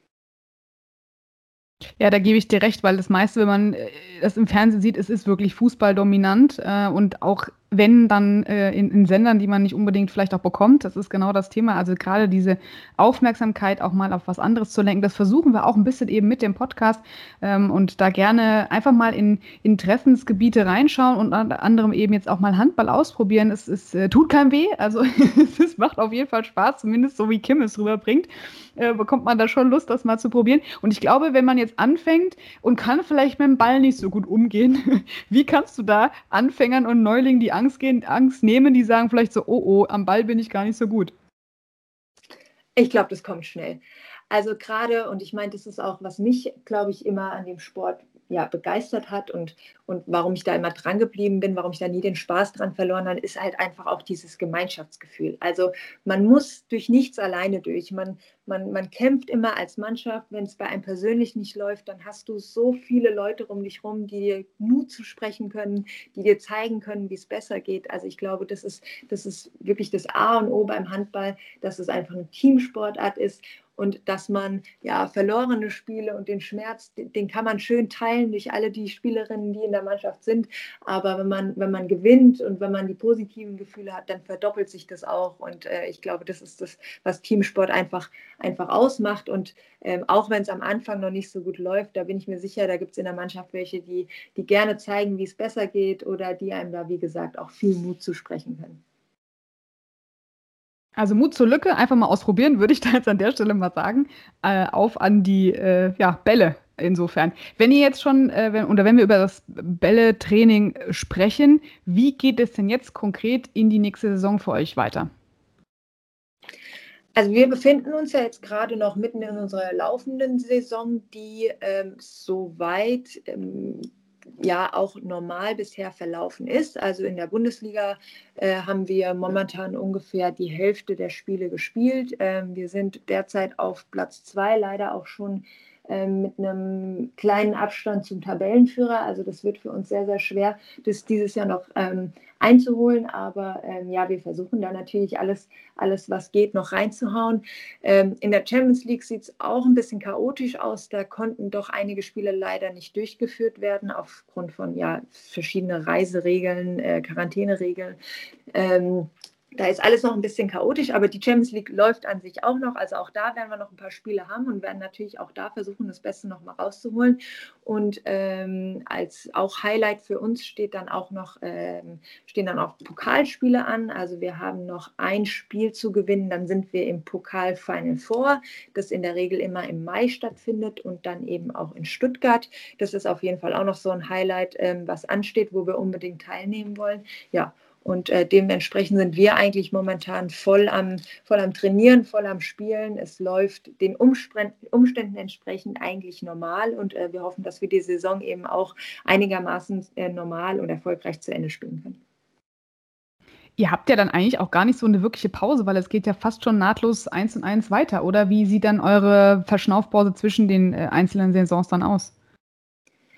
Ja, da gebe ich dir recht, weil das meiste, wenn man das im Fernsehen sieht, es ist wirklich fußballdominant und auch wenn dann in Sendern, die man nicht unbedingt vielleicht auch bekommt, das ist genau das Thema, also gerade diese Aufmerksamkeit auch mal auf was anderes zu lenken, das versuchen wir auch ein bisschen eben mit dem Podcast und da gerne einfach mal in Interessensgebiete reinschauen und unter anderem eben jetzt auch mal Handball ausprobieren. Es tut keinem weh, also es macht auf jeden Fall Spaß, zumindest so wie Kim es rüberbringt. Bekommt man da schon Lust, das mal zu probieren. Und ich glaube, wenn man jetzt anfängt und kann vielleicht mit dem Ball nicht so gut umgehen, wie kannst du da Anfängern und Neulingen die Angst nehmen, die sagen vielleicht so, oh, am Ball bin ich gar nicht so gut? Ich glaube, das kommt schnell. Also gerade, und ich meine, das ist auch, was mich, glaube ich, immer an dem Sport begeistert hat und warum ich da immer dran geblieben bin, warum ich da nie den Spaß dran verloren habe, ist halt einfach auch dieses Gemeinschaftsgefühl. Also man muss durch nichts alleine durch. Man kämpft immer als Mannschaft. Wenn es bei einem persönlich nicht läuft, dann hast du so viele Leute um dich rum, die dir Mut zusprechen können, die dir zeigen können, wie es besser geht. Also ich glaube, das ist wirklich das A und O beim Handball, dass es einfach eine Teamsportart ist. Und dass man verlorene Spiele und den Schmerz, den kann man schön teilen durch alle die Spielerinnen, die in der Mannschaft sind. Aber wenn man gewinnt und wenn man die positiven Gefühle hat, dann verdoppelt sich das auch. Und ich glaube, das ist das, was Teamsport einfach ausmacht. Und auch wenn es am Anfang noch nicht so gut läuft, da bin ich mir sicher, da gibt es in der Mannschaft welche, die gerne zeigen, wie es besser geht oder die einem da, wie gesagt, auch viel Mut zusprechen können. Also Mut zur Lücke, einfach mal ausprobieren, würde ich da jetzt an der Stelle mal sagen. Auf an die Bälle insofern. Wenn ihr jetzt schon, wenn wir über das Bälle-Training sprechen, wie geht es denn jetzt konkret in die nächste Saison für euch weiter? Also wir befinden uns ja jetzt gerade noch mitten in unserer laufenden Saison, die soweit auch normal bisher verlaufen ist. Also in der Bundesliga haben wir momentan ungefähr die Hälfte der Spiele gespielt. Wir sind derzeit auf Platz 2, leider auch schon mit einem kleinen Abstand zum Tabellenführer. Also das wird für uns sehr, sehr schwer, das dieses Jahr noch einzuholen. Aber wir versuchen da natürlich alles, was geht, noch reinzuhauen. In der Champions League sieht es auch ein bisschen chaotisch aus. Da konnten doch einige Spiele leider nicht durchgeführt werden, aufgrund von verschiedenen Reiseregeln, Quarantäneregeln. Da ist alles noch ein bisschen chaotisch, aber die Champions League läuft an sich auch noch. Also auch da werden wir noch ein paar Spiele haben und werden natürlich auch da versuchen, das Beste noch mal rauszuholen. Und als auch Highlight für uns stehen dann auch Pokalspiele an. Also wir haben noch ein Spiel zu gewinnen, dann sind wir im Pokal Final Four, das in der Regel immer im Mai stattfindet und dann eben auch in Stuttgart. Das ist auf jeden Fall auch noch so ein Highlight, was ansteht, wo wir unbedingt teilnehmen wollen. Ja. Und dementsprechend sind wir eigentlich momentan voll am Trainieren, voll am Spielen. Es läuft den Umständen entsprechend eigentlich normal. Und wir hoffen, dass wir die Saison eben auch einigermaßen normal und erfolgreich zu Ende spielen können. Ihr habt ja dann eigentlich auch gar nicht so eine wirkliche Pause, weil es geht ja fast schon nahtlos 1:1 weiter. Oder wie sieht dann eure Verschnaufpause zwischen den einzelnen Saisons dann aus?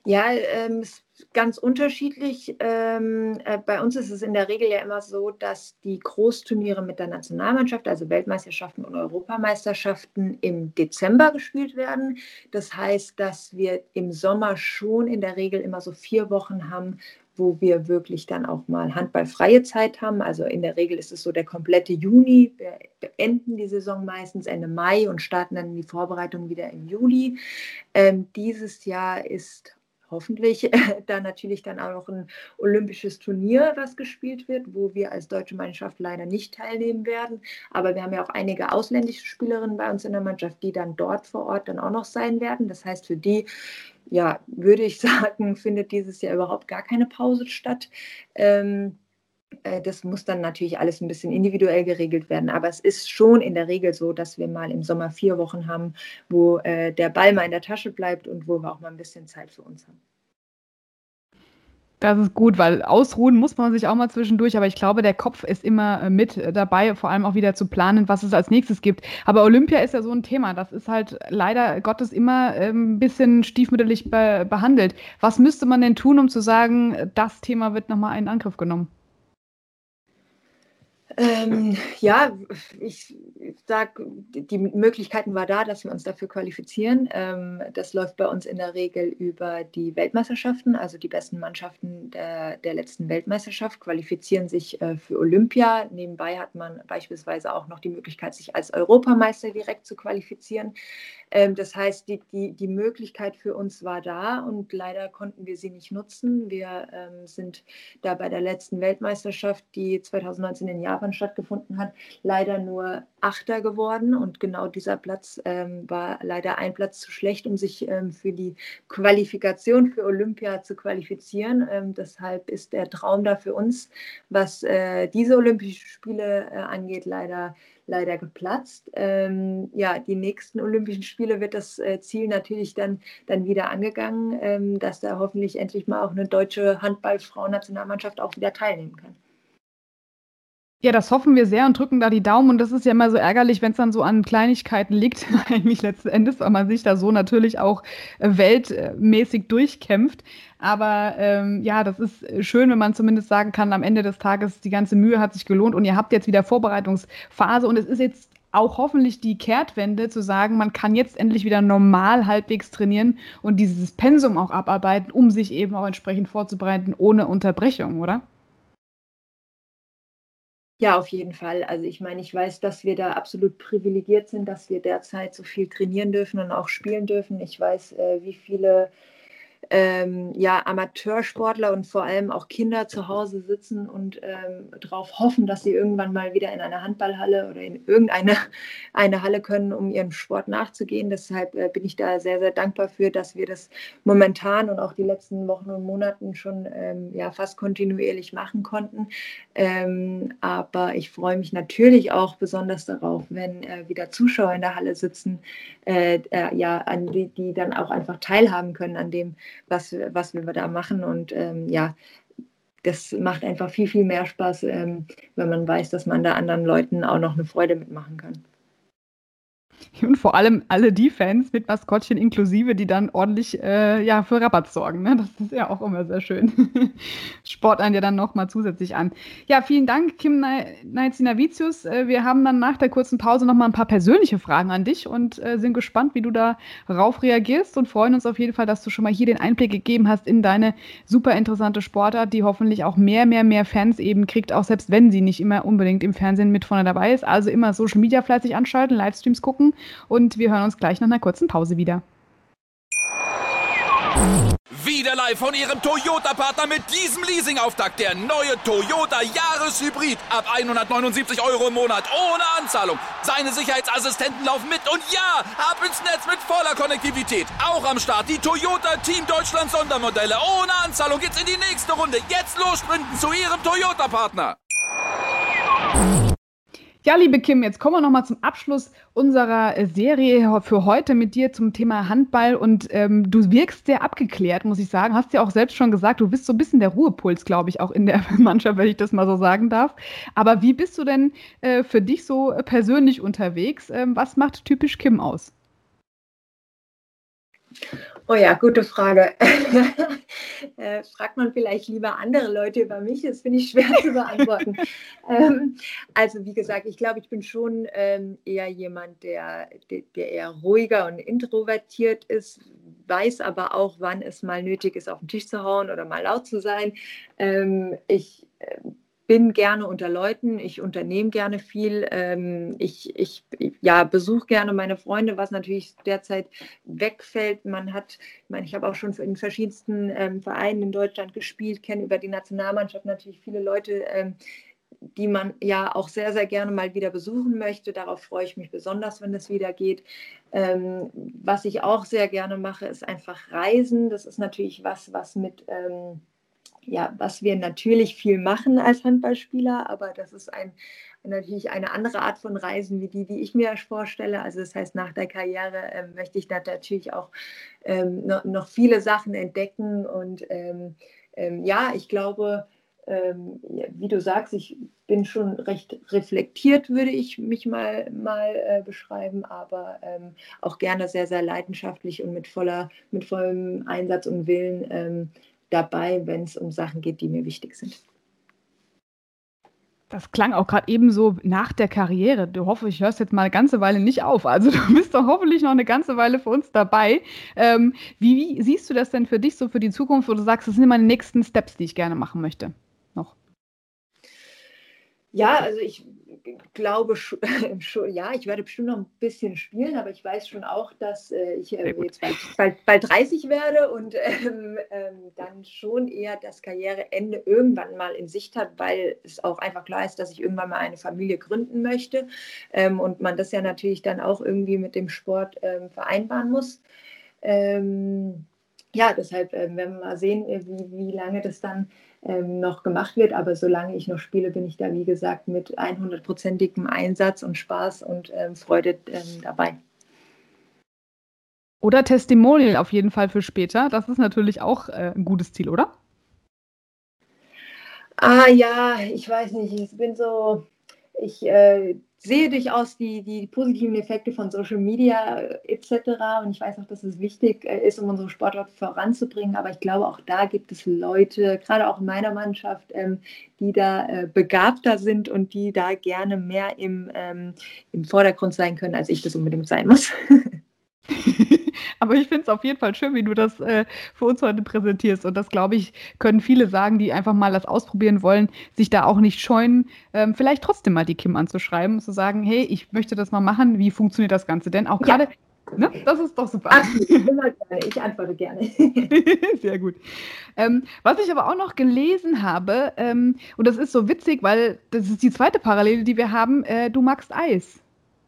Ja, ist ganz unterschiedlich. Bei uns ist es in der Regel ja immer so, dass die Großturniere mit der Nationalmannschaft, also Weltmeisterschaften und Europameisterschaften, im Dezember gespielt werden. Das heißt, dass wir im Sommer schon in der Regel immer so 4 Wochen haben, wo wir wirklich dann auch mal handballfreie Zeit haben. Also in der Regel ist es so der komplette Juni. Wir beenden die Saison meistens Ende Mai und starten dann die Vorbereitung wieder im Juli. Dieses Jahr ist hoffentlich da natürlich dann auch noch ein olympisches Turnier, was gespielt wird, wo wir als deutsche Mannschaft leider nicht teilnehmen werden. Aber wir haben ja auch einige ausländische Spielerinnen bei uns in der Mannschaft, die dann dort vor Ort dann auch noch sein werden. Das heißt, für die, ja, würde ich sagen, findet dieses Jahr überhaupt gar keine Pause statt. Das muss dann natürlich alles ein bisschen individuell geregelt werden. Aber es ist schon in der Regel so, dass wir mal im Sommer 4 Wochen haben, wo der Ball mal in der Tasche bleibt und wo wir auch mal ein bisschen Zeit für uns haben. Das ist gut, weil ausruhen muss man sich auch mal zwischendurch, aber ich glaube, der Kopf ist immer mit dabei, vor allem auch wieder zu planen, was es als nächstes gibt. Aber Olympia ist ja so ein Thema, das ist halt leider Gottes immer ein bisschen stiefmütterlich behandelt. Was müsste man denn tun, um zu sagen, das Thema wird nochmal in Angriff genommen? Ja, ich sage, die Möglichkeiten war da, dass wir uns dafür qualifizieren. Das läuft bei uns in der Regel über die Weltmeisterschaften. Also die besten Mannschaften der letzten Weltmeisterschaft qualifizieren sich für Olympia. Nebenbei hat man beispielsweise auch noch die Möglichkeit, sich als Europameister direkt zu qualifizieren. Das heißt, die Möglichkeit für uns war da und leider konnten wir sie nicht nutzen. Wir sind da bei der letzten Weltmeisterschaft, die 2019 in Japan stattgefunden hat, leider nur Achter geworden. Und genau dieser Platz war leider ein Platz zu schlecht, um sich für die Qualifikation für Olympia zu qualifizieren. Deshalb ist der Traum da für uns, was diese Olympischen Spiele angeht, leider geplatzt. Ja, die nächsten Olympischen Spiele wird das Ziel natürlich dann wieder angegangen, dass da hoffentlich endlich mal auch eine deutsche Handball-Frauen-Nationalmannschaft auch wieder teilnehmen kann. Ja, das hoffen wir sehr und drücken da die Daumen. Und das ist ja immer so ärgerlich, wenn es dann so an Kleinigkeiten liegt, eigentlich letzten Endes, weil man sich da so natürlich auch weltmäßig durchkämpft. Aber ja, das ist schön, wenn man zumindest sagen kann, am Ende des Tages, die ganze Mühe hat sich gelohnt und ihr habt jetzt wieder Vorbereitungsphase und es ist jetzt auch hoffentlich die Kehrtwende zu sagen, man kann jetzt endlich wieder normal halbwegs trainieren und dieses Pensum auch abarbeiten, um sich eben auch entsprechend vorzubereiten, ohne Unterbrechung, oder? Ja, auf jeden Fall. Also ich meine, ich weiß, dass wir da absolut privilegiert sind, dass wir derzeit so viel trainieren dürfen und auch spielen dürfen. Ich weiß, wie viele ja, Amateursportler und vor allem auch Kinder zu Hause sitzen und darauf hoffen, dass sie irgendwann mal wieder in eine Handballhalle oder in irgendeine Halle können, um ihrem Sport nachzugehen. Deshalb bin ich da sehr, sehr dankbar für, dass wir das momentan und auch die letzten Wochen und Monaten schon ja, fast kontinuierlich machen konnten. Aber ich freue mich natürlich auch besonders darauf, wenn wieder Zuschauer in der Halle sitzen, ja, an die dann auch einfach teilhaben können an dem, was wir da machen. Und ja, das macht einfach viel, viel mehr Spaß, wenn man weiß, dass man da anderen Leuten auch noch eine Freude mitmachen kann. Und vor allem alle die Fans mit Maskottchen inklusive, die dann ordentlich ja, für Rabatt sorgen. Ne? Das ist ja auch immer sehr schön. Sport einen ja dann nochmal zusätzlich an. Ja, vielen Dank, Kim Naizinavicius. Wir haben dann nach der kurzen Pause nochmal ein paar persönliche Fragen an dich und sind gespannt, wie du darauf reagierst und freuen uns auf jeden Fall, dass du schon mal hier den Einblick gegeben hast in deine super interessante Sportart, die hoffentlich auch mehr Fans eben kriegt, auch selbst wenn sie nicht immer unbedingt im Fernsehen mit vorne dabei ist. Also immer Social Media fleißig anschalten, Livestreams gucken. Und wir hören uns gleich nach einer kurzen Pause wieder. Wieder live von Ihrem Toyota-Partner mit diesem Leasing-Auftakt. Der neue Toyota Jahreshybrid. Ab 179 € im Monat. Ohne Anzahlung. Seine Sicherheitsassistenten laufen mit. Und ja, ab ins Netz mit voller Konnektivität. Auch am Start die Toyota Team Deutschland Sondermodelle. Ohne Anzahlung geht's in die nächste Runde. Jetzt los sprinten zu Ihrem Toyota-Partner. Ja, liebe Kim, jetzt kommen wir nochmal zum Abschluss unserer Serie für heute mit dir zum Thema Handball. Und du wirkst sehr abgeklärt, muss ich sagen. Hast ja auch selbst schon gesagt, du bist so ein bisschen der Ruhepuls, glaube ich, auch in der Mannschaft, wenn ich das mal so sagen darf. Aber wie bist du denn für dich so persönlich unterwegs? Was macht typisch Kim aus? Oh ja, gute Frage. Fragt man vielleicht lieber andere Leute über mich? Das finde ich schwer zu beantworten. Also wie gesagt, ich glaube, ich bin schon eher jemand, der eher ruhiger und introvertiert ist, weiß aber auch, wann es mal nötig ist, auf den Tisch zu hauen oder mal laut zu sein. Ich bin gerne unter Leuten, ich unternehme gerne viel, ich besuche gerne meine Freunde, was natürlich derzeit wegfällt. Ich meine, ich habe auch schon in verschiedensten Vereinen in Deutschland gespielt, kenne über die Nationalmannschaft natürlich viele Leute, die man ja auch sehr, sehr gerne mal wieder besuchen möchte. Darauf freue ich mich besonders, wenn es wieder geht. Was ich auch sehr gerne mache, ist einfach Reisen. Das ist natürlich was mit... was wir natürlich viel machen als Handballspieler, aber das ist natürlich eine andere Art von Reisen, wie die ich mir vorstelle. Also das heißt, nach der Karriere möchte ich da natürlich auch noch viele Sachen entdecken. Und ich glaube, wie du sagst, ich bin schon recht reflektiert, würde ich mich mal beschreiben, aber auch gerne sehr, sehr leidenschaftlich und mit vollem Einsatz und Willen dabei, wenn es um Sachen geht, die mir wichtig sind. Das klang auch gerade eben so nach der Karriere. Du hoffe, ich hörst jetzt mal eine ganze Weile nicht auf. Also du bist doch hoffentlich noch eine ganze Weile für uns dabei. Wie siehst du das denn für dich so für die Zukunft, wo du sagst, das sind meine nächsten Steps, die ich gerne machen möchte? Noch. Ja, also ich glaube schon, ja, ich werde bestimmt noch ein bisschen spielen, aber ich weiß schon auch, dass ich jetzt bald 30 werde und dann schon eher das Karriereende irgendwann mal in Sicht hat, weil es auch einfach klar ist, dass ich irgendwann mal eine Familie gründen möchte und man das ja natürlich dann auch irgendwie mit dem Sport vereinbaren muss. Deshalb werden wir mal sehen, wie lange das dann noch gemacht wird. Aber solange ich noch spiele, bin ich da, wie gesagt, mit 100%igem Einsatz und Spaß und Freude dabei. Oder Testimonial auf jeden Fall für später. Das ist natürlich auch ein gutes Ziel, oder? Ja, ich weiß nicht. Ich sehe durchaus die positiven Effekte von Social Media etc. Und ich weiß auch, dass es wichtig ist, um unsere Sportart voranzubringen. Aber ich glaube, auch da gibt es Leute, gerade auch in meiner Mannschaft, die da begabter sind und die da gerne mehr im Vordergrund sein können, als ich das unbedingt sein muss. Aber ich finde es auf jeden Fall schön, wie du das für uns heute präsentierst. Und das, glaube ich, können viele sagen, die einfach mal das ausprobieren wollen, sich da auch nicht scheuen, vielleicht trotzdem mal die Kim anzuschreiben und zu sagen, hey, ich möchte das mal machen. Wie funktioniert das Ganze denn? Auch gerade, ne? Das ist doch super. Absolut, immer gerne. Ich antworte gerne. Sehr gut. Was ich aber auch noch gelesen habe, und das ist so witzig, weil das ist die zweite Parallele, die wir haben, du magst Eis.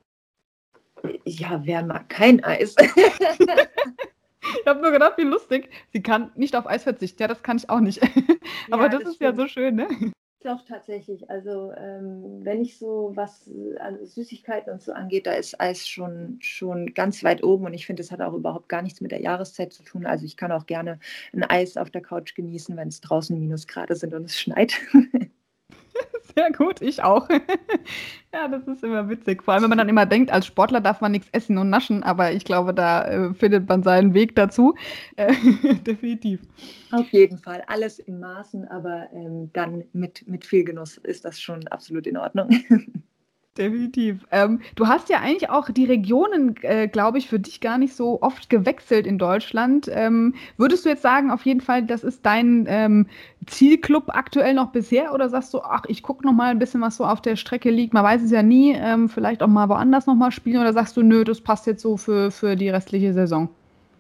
Ja, wer mag kein Eis? Ich habe nur gedacht, wie lustig. Sie kann nicht auf Eis verzichten. Ja, das kann ich auch nicht. Aber das ist stimmt. Ja so schön, ne? Doch, tatsächlich. Also, wenn ich so was an Süßigkeiten und so angeht, da ist Eis schon ganz weit oben. Und ich finde, das hat auch überhaupt gar nichts mit der Jahreszeit zu tun. Also, ich kann auch gerne ein Eis auf der Couch genießen, wenn es draußen Minusgrade sind und es schneit. Sehr gut, ich auch. Ja, das ist immer witzig. Vor allem, wenn man dann immer denkt, als Sportler darf man nichts essen und naschen, aber ich glaube, da findet man seinen Weg dazu. Definitiv. Auf jeden Fall, alles in Maßen, aber dann mit viel Genuss ist das schon absolut in Ordnung. Definitiv. Du hast ja eigentlich auch die Regionen, glaube ich, für dich gar nicht so oft gewechselt in Deutschland. Würdest du jetzt sagen, auf jeden Fall, das ist dein Zielclub aktuell noch bisher? Oder sagst du, ach, ich gucke noch mal ein bisschen, was so auf der Strecke liegt? Man weiß es ja nie. Vielleicht auch mal woanders noch mal spielen? Oder sagst du, nö, das passt jetzt so für die restliche Saison?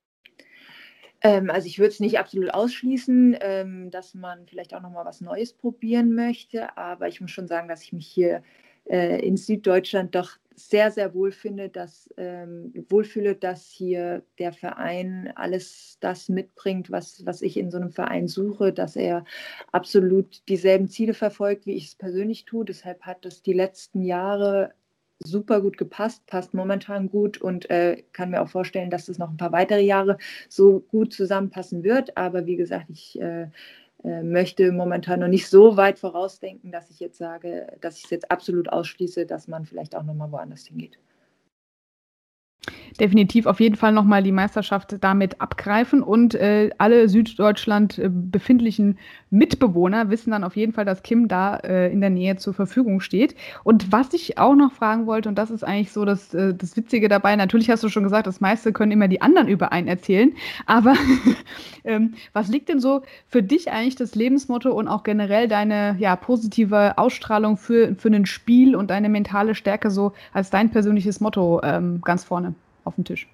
Also ich würde es nicht absolut ausschließen, dass man vielleicht auch noch mal was Neues probieren möchte. Aber ich muss schon sagen, dass ich mich hier in Süddeutschland doch sehr, sehr wohlfühle, dass hier der Verein alles das mitbringt, was ich in so einem Verein suche, dass er absolut dieselben Ziele verfolgt, wie ich es persönlich tue. Deshalb hat das die letzten Jahre super gut gepasst, passt momentan gut und kann mir auch vorstellen, dass das noch ein paar weitere Jahre so gut zusammenpassen wird. Aber wie gesagt, ich möchte momentan noch nicht so weit vorausdenken, dass ich jetzt sage, dass ich es jetzt absolut ausschließe, dass man vielleicht auch noch mal woanders hingeht. definitiv auf jeden Fall nochmal die Meisterschaft damit abgreifen und alle Süddeutschland befindlichen Mitbewohner wissen dann auf jeden Fall, dass Kim da in der Nähe zur Verfügung steht. Und was ich auch noch fragen wollte, und das ist eigentlich so das Witzige dabei, natürlich hast du schon gesagt, das meiste können immer die anderen über einen erzählen, aber was liegt denn so für dich eigentlich das Lebensmotto und auch generell deine positive Ausstrahlung für ein Spiel und deine mentale Stärke so als dein persönliches Motto ganz vorne auf dem Tisch?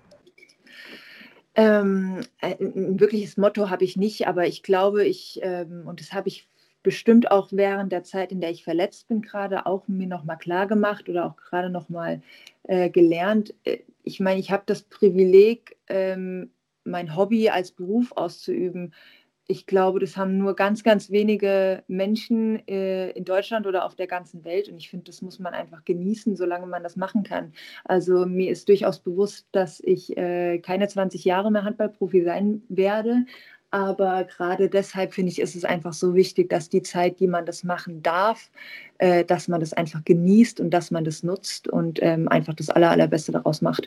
Ein wirkliches Motto habe ich nicht, aber ich glaube, und das habe ich bestimmt auch während der Zeit, in der ich verletzt bin, gerade auch mir nochmal klar gemacht oder auch gerade nochmal gelernt. Ich meine, ich habe das Privileg, mein Hobby als Beruf auszuüben. Ich glaube, das haben nur ganz, ganz wenige Menschen in Deutschland oder auf der ganzen Welt. Und ich finde, das muss man einfach genießen, solange man das machen kann. Also mir ist durchaus bewusst, dass ich keine 20 Jahre mehr Handballprofi sein werde. Aber gerade deshalb finde ich, ist es einfach so wichtig, dass die Zeit, die man das machen darf, dass man das einfach genießt und dass man das nutzt und einfach das Allerbeste daraus macht.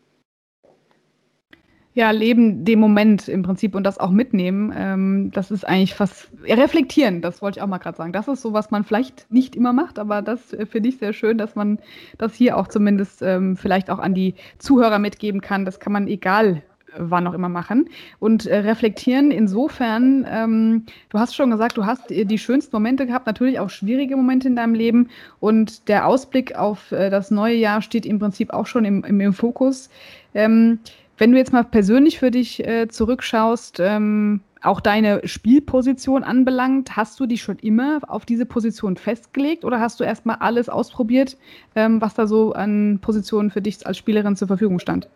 Ja, leben dem Moment im Prinzip und das auch mitnehmen, das ist eigentlich fast reflektieren, das wollte ich auch mal gerade sagen. Das ist so, was man vielleicht nicht immer macht, aber das finde ich sehr schön, dass man das hier auch zumindest vielleicht auch an die Zuhörer mitgeben kann. Das kann man egal wann auch immer machen. Und reflektieren insofern, du hast schon gesagt, du hast die schönsten Momente gehabt, natürlich auch schwierige Momente in deinem Leben und der Ausblick auf das neue Jahr steht im Prinzip auch schon im Fokus. Wenn du jetzt mal persönlich für dich zurückschaust, auch deine Spielposition anbelangt, hast du dich schon immer auf diese Position festgelegt oder hast du erstmal alles ausprobiert, was da so an Positionen für dich als Spielerin zur Verfügung stand?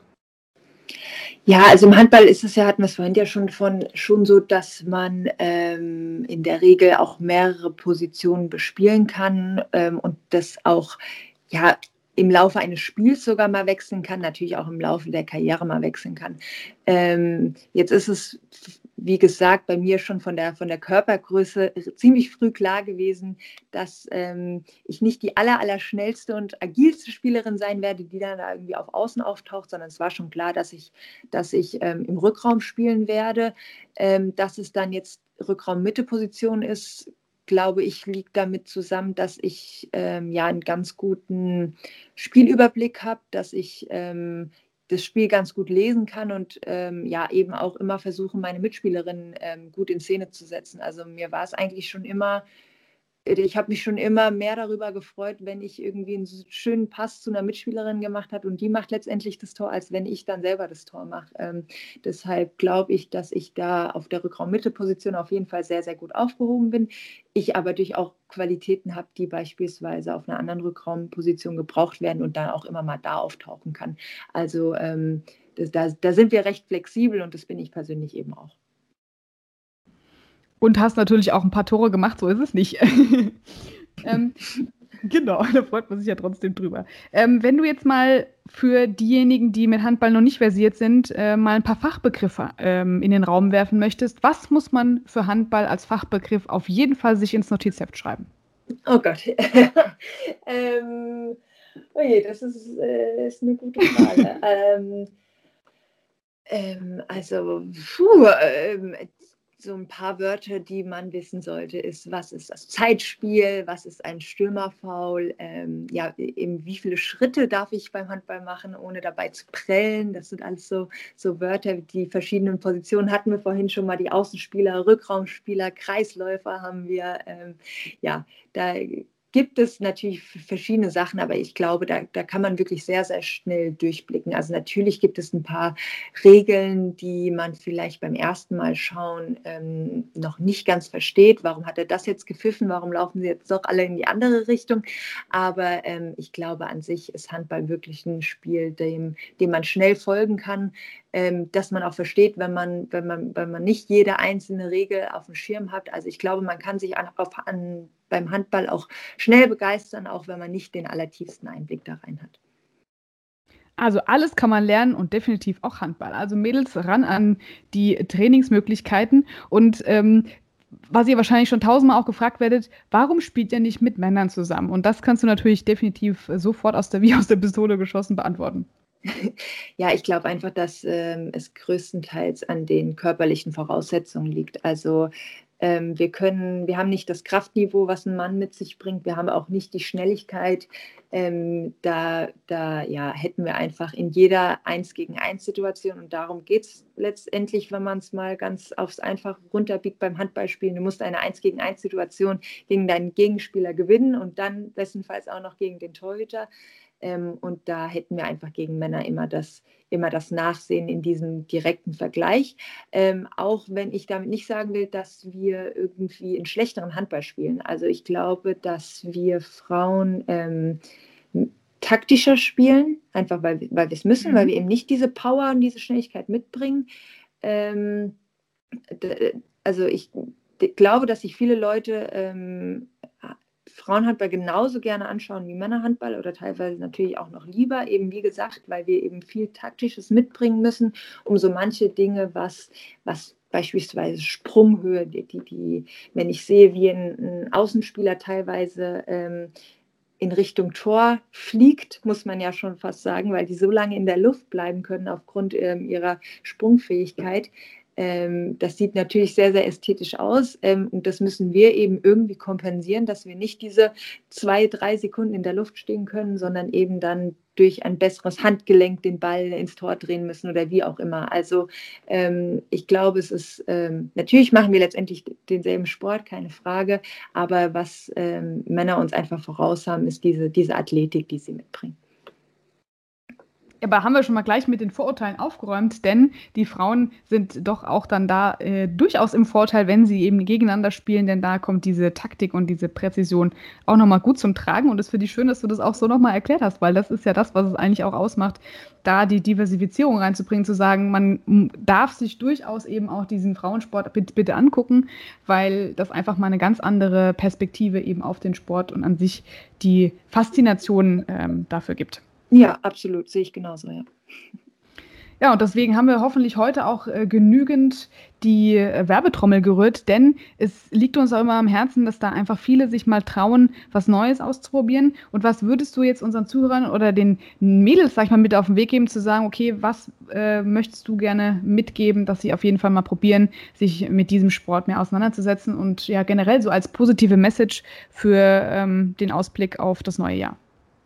Ja, also im Handball ist es ja, hatten wir es vorhin ja schon so, dass man in der Regel auch mehrere Positionen bespielen kann und das auch im Laufe eines Spiels sogar mal wechseln kann, natürlich auch im Laufe der Karriere mal wechseln kann. Jetzt ist es, wie gesagt, bei mir schon von der Körpergröße ziemlich früh klar gewesen, dass ich nicht die allerschnellste und agilste Spielerin sein werde, die dann da irgendwie auf Außen auftaucht, sondern es war schon klar, dass ich im Rückraum spielen werde. Dass es dann jetzt Rückraum-Mitte-Position ist, glaube ich, liegt damit zusammen, dass ich einen ganz guten Spielüberblick habe, dass ich das Spiel ganz gut lesen kann und eben auch immer versuche, meine Mitspielerinnen gut in Szene zu setzen. Also mir war es eigentlich schon immer, ich habe mich schon immer mehr darüber gefreut, wenn ich irgendwie einen schönen Pass zu einer Mitspielerin gemacht habe und die macht letztendlich das Tor, als wenn ich dann selber das Tor mache. Deshalb glaube ich, dass ich da auf der Rückraum-Mitte-Position auf jeden Fall sehr, sehr gut aufgehoben bin. Ich aber durch auch Qualitäten habe, die beispielsweise auf einer anderen Rückraumposition gebraucht werden und dann auch immer mal da auftauchen kann. Also da sind wir recht flexibel und das bin ich persönlich eben auch. Und hast natürlich auch ein paar Tore gemacht, so ist es nicht. Genau, da freut man sich ja trotzdem drüber. Wenn du jetzt mal für diejenigen, die mit Handball noch nicht versiert sind, mal ein paar Fachbegriffe in den Raum werfen möchtest, was muss man für Handball als Fachbegriff auf jeden Fall sich ins Notizheft schreiben? Oh Gott. Das ist eine gute Frage. So ein paar Wörter, die man wissen sollte, ist, was ist das Zeitspiel, was ist ein Stürmerfoul, wie viele Schritte darf ich beim Handball machen, ohne dabei zu prellen. Das sind alles so Wörter, die verschiedenen Positionen hatten wir vorhin schon mal, die Außenspieler, Rückraumspieler, Kreisläufer haben wir. Da gibt es natürlich verschiedene Sachen, aber ich glaube, da kann man wirklich sehr, sehr schnell durchblicken. Also natürlich gibt es ein paar Regeln, die man vielleicht beim ersten Mal schauen noch nicht ganz versteht. Warum hat er das jetzt gepfiffen? Warum laufen sie jetzt doch alle in die andere Richtung? Aber ich glaube, an sich ist Handball wirklich ein Spiel, dem man schnell folgen kann, dass man auch versteht, wenn man nicht jede einzelne Regel auf dem Schirm hat. Also ich glaube, man kann sich beim Handball auch schnell begeistern, auch wenn man nicht den allertiefsten Einblick da rein hat. Also alles kann man lernen und definitiv auch Handball. Also Mädels, ran an die Trainingsmöglichkeiten und was ihr wahrscheinlich schon tausendmal auch gefragt werdet, warum spielt ihr nicht mit Männern zusammen? Und das kannst du natürlich definitiv sofort aus der Pistole geschossen beantworten. Ja, ich glaube einfach, dass es größtenteils an den körperlichen Voraussetzungen liegt. Also wir haben nicht das Kraftniveau, was ein Mann mit sich bringt. Wir haben auch nicht die Schnelligkeit. Da ja, hätten wir einfach in jeder 1-gegen-1-Situation, und darum geht es letztendlich, wenn man es mal ganz aufs Einfache runterbiegt beim Handballspielen. Du musst eine 1-gegen-1-Situation gegen deinen Gegenspieler gewinnen und dann bestenfalls auch noch gegen den Torhüter. Und da hätten wir einfach gegen Männer immer das Nachsehen in diesem direkten Vergleich. Auch wenn ich damit nicht sagen will, dass wir irgendwie einen schlechteren Handball spielen. Also ich glaube, dass wir Frauen taktischer spielen, einfach weil wir es müssen, weil wir eben nicht diese Power und diese Schnelligkeit mitbringen. Also ich glaube, dass sich viele Leute Frauenhandball genauso gerne anschauen wie Männerhandball oder teilweise natürlich auch noch lieber, eben wie gesagt, weil wir eben viel Taktisches mitbringen müssen, um so manche Dinge, was beispielsweise Sprunghöhe, wenn ich sehe, wie ein Außenspieler teilweise in Richtung Tor fliegt, muss man ja schon fast sagen, weil die so lange in der Luft bleiben können aufgrund ihrer Sprungfähigkeit. Das sieht natürlich sehr, sehr ästhetisch aus und das müssen wir eben irgendwie kompensieren, dass wir nicht diese 2-3 Sekunden in der Luft stehen können, sondern eben dann durch ein besseres Handgelenk den Ball ins Tor drehen müssen oder wie auch immer. Also ich glaube, es ist, natürlich machen wir letztendlich denselben Sport, keine Frage, aber was Männer uns einfach voraus haben, ist diese Athletik, die sie mitbringen. Aber haben wir schon mal gleich mit den Vorurteilen aufgeräumt, denn die Frauen sind doch auch dann da durchaus im Vorteil, wenn sie eben gegeneinander spielen, denn da kommt diese Taktik und diese Präzision auch nochmal gut zum Tragen und es finde ich schön, dass du das auch so nochmal erklärt hast, weil das ist ja das, was es eigentlich auch ausmacht, da die Diversifizierung reinzubringen, zu sagen, man darf sich durchaus eben auch diesen Frauensport bitte angucken, weil das einfach mal eine ganz andere Perspektive eben auf den Sport und an sich die Faszination dafür gibt. Ja, absolut, sehe ich genauso, ja. Ja, und deswegen haben wir hoffentlich heute auch genügend die Werbetrommel gerührt, denn es liegt uns auch immer am Herzen, dass da einfach viele sich mal trauen, was Neues auszuprobieren. Und was würdest du jetzt unseren Zuhörern oder den Mädels, sag ich mal, mit auf den Weg geben, zu sagen, okay, was möchtest du gerne mitgeben, dass sie auf jeden Fall mal probieren, sich mit diesem Sport mehr auseinanderzusetzen und ja generell so als positive Message für den Ausblick auf das neue Jahr?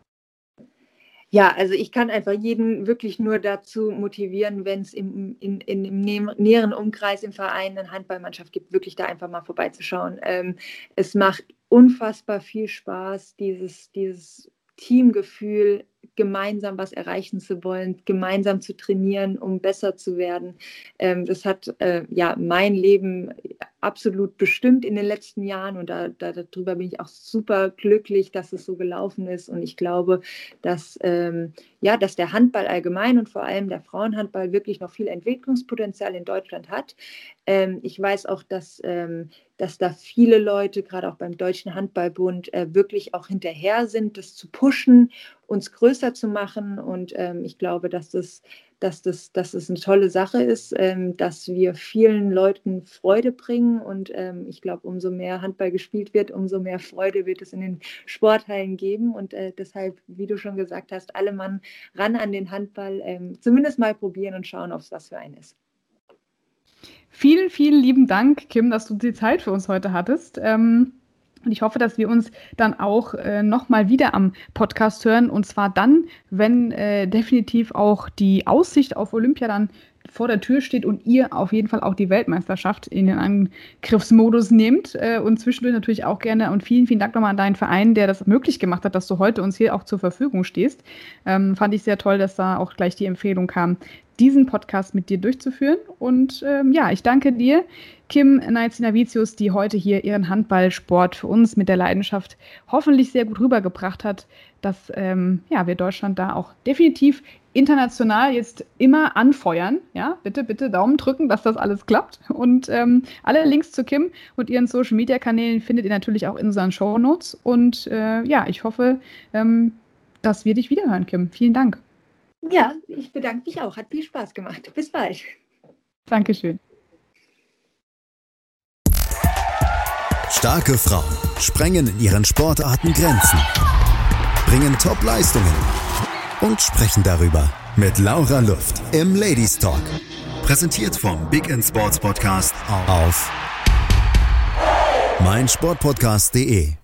Ja, also ich kann einfach jeden wirklich nur dazu motivieren, wenn es im näheren Umkreis im Verein eine Handballmannschaft gibt, wirklich da einfach mal vorbeizuschauen. Es macht unfassbar viel Spaß, dieses Teamgefühl, gemeinsam was erreichen zu wollen, gemeinsam zu trainieren, um besser zu werden. Das hat mein Leben absolut bestimmt in den letzten Jahren und darüber bin ich auch super glücklich, dass es so gelaufen ist und ich glaube, dass der Handball allgemein und vor allem der Frauenhandball wirklich noch viel Entwicklungspotenzial in Deutschland hat. Ich weiß auch, dass da viele Leute, gerade auch beim Deutschen Handballbund, wirklich auch hinterher sind, das zu pushen, uns größer zu machen und ich glaube, dass das eine tolle Sache ist, dass wir vielen Leuten Freude bringen und ich glaube, umso mehr Handball gespielt wird, umso mehr Freude wird es in den Sporthallen geben und deshalb, wie du schon gesagt hast, alle Mann ran an den Handball, zumindest mal probieren und schauen, ob es was für einen ist. Vielen, vielen lieben Dank, Kim, dass du die Zeit für uns heute hattest. Und ich hoffe, dass wir uns dann auch nochmal wieder am Podcast hören. Und zwar dann, wenn definitiv auch die Aussicht auf Olympia dann vor der Tür steht und ihr auf jeden Fall auch die Weltmeisterschaft in den Angriffsmodus nehmt und zwischendurch natürlich auch gerne. Und vielen, vielen Dank nochmal an deinen Verein, der das möglich gemacht hat, dass du heute uns hier auch zur Verfügung stehst. Fand ich sehr toll, dass da auch gleich die Empfehlung kam, diesen Podcast mit dir durchzuführen. Und ich danke dir, Kim Naitziner-Vicius, die heute hier ihren Handballsport für uns mit der Leidenschaft hoffentlich sehr gut rübergebracht hat, dass wir Deutschland da auch definitiv international jetzt immer anfeuern. Ja, bitte Daumen drücken, dass das alles klappt. Und alle Links zu Kim und ihren Social-Media-Kanälen findet ihr natürlich auch in unseren Shownotes. Und ich hoffe, dass wir dich wiederhören, Kim. Vielen Dank. Ja, ich bedanke mich auch. Hat viel Spaß gemacht. Bis bald. Dankeschön. Starke Frauen sprengen in ihren Sportarten Grenzen, bringen Top-Leistungen und sprechen darüber, mit Laura Luft im Ladies Talk. Präsentiert vom Big in Sports Podcast auf meinsportpodcast.de.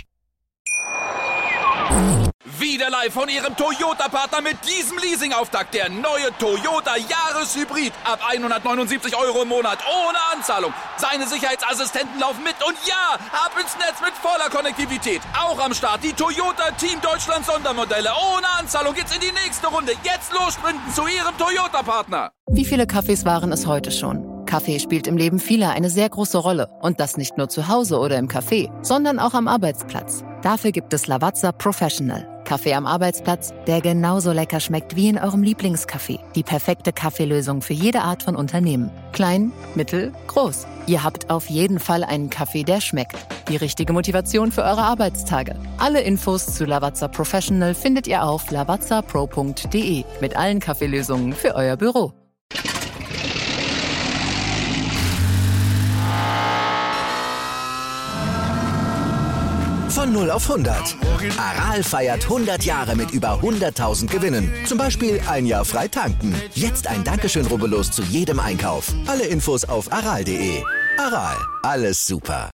Wieder live von Ihrem Toyota-Partner mit diesem Leasing-Auftakt. Der neue Toyota Jahreshybrid. Ab 179 € im Monat. Ohne Anzahlung. Seine Sicherheitsassistenten laufen mit. Und ja, ab ins Netz mit voller Konnektivität. Auch am Start die Toyota Team Deutschland Sondermodelle. Ohne Anzahlung geht's in die nächste Runde. Jetzt los sprinten zu Ihrem Toyota-Partner. Wie viele Kaffees waren es heute schon? Kaffee spielt im Leben vieler eine sehr große Rolle. Und das nicht nur zu Hause oder im Café, sondern auch am Arbeitsplatz. Dafür gibt es Lavazza Professional. Kaffee am Arbeitsplatz, der genauso lecker schmeckt wie in eurem Lieblingscafé. Die perfekte Kaffeelösung für jede Art von Unternehmen. Klein, mittel, groß. Ihr habt auf jeden Fall einen Kaffee, der schmeckt. Die richtige Motivation für eure Arbeitstage. Alle Infos zu Lavazza Professional findet ihr auf lavazzapro.de mit allen Kaffeelösungen für euer Büro. Von 0 auf 100. Aral feiert 100 Jahre mit über 100.000 Gewinnen. Zum Beispiel ein Jahr frei tanken. Jetzt ein Dankeschön, rubbellos zu jedem Einkauf. Alle Infos auf aral.de. Aral, alles super.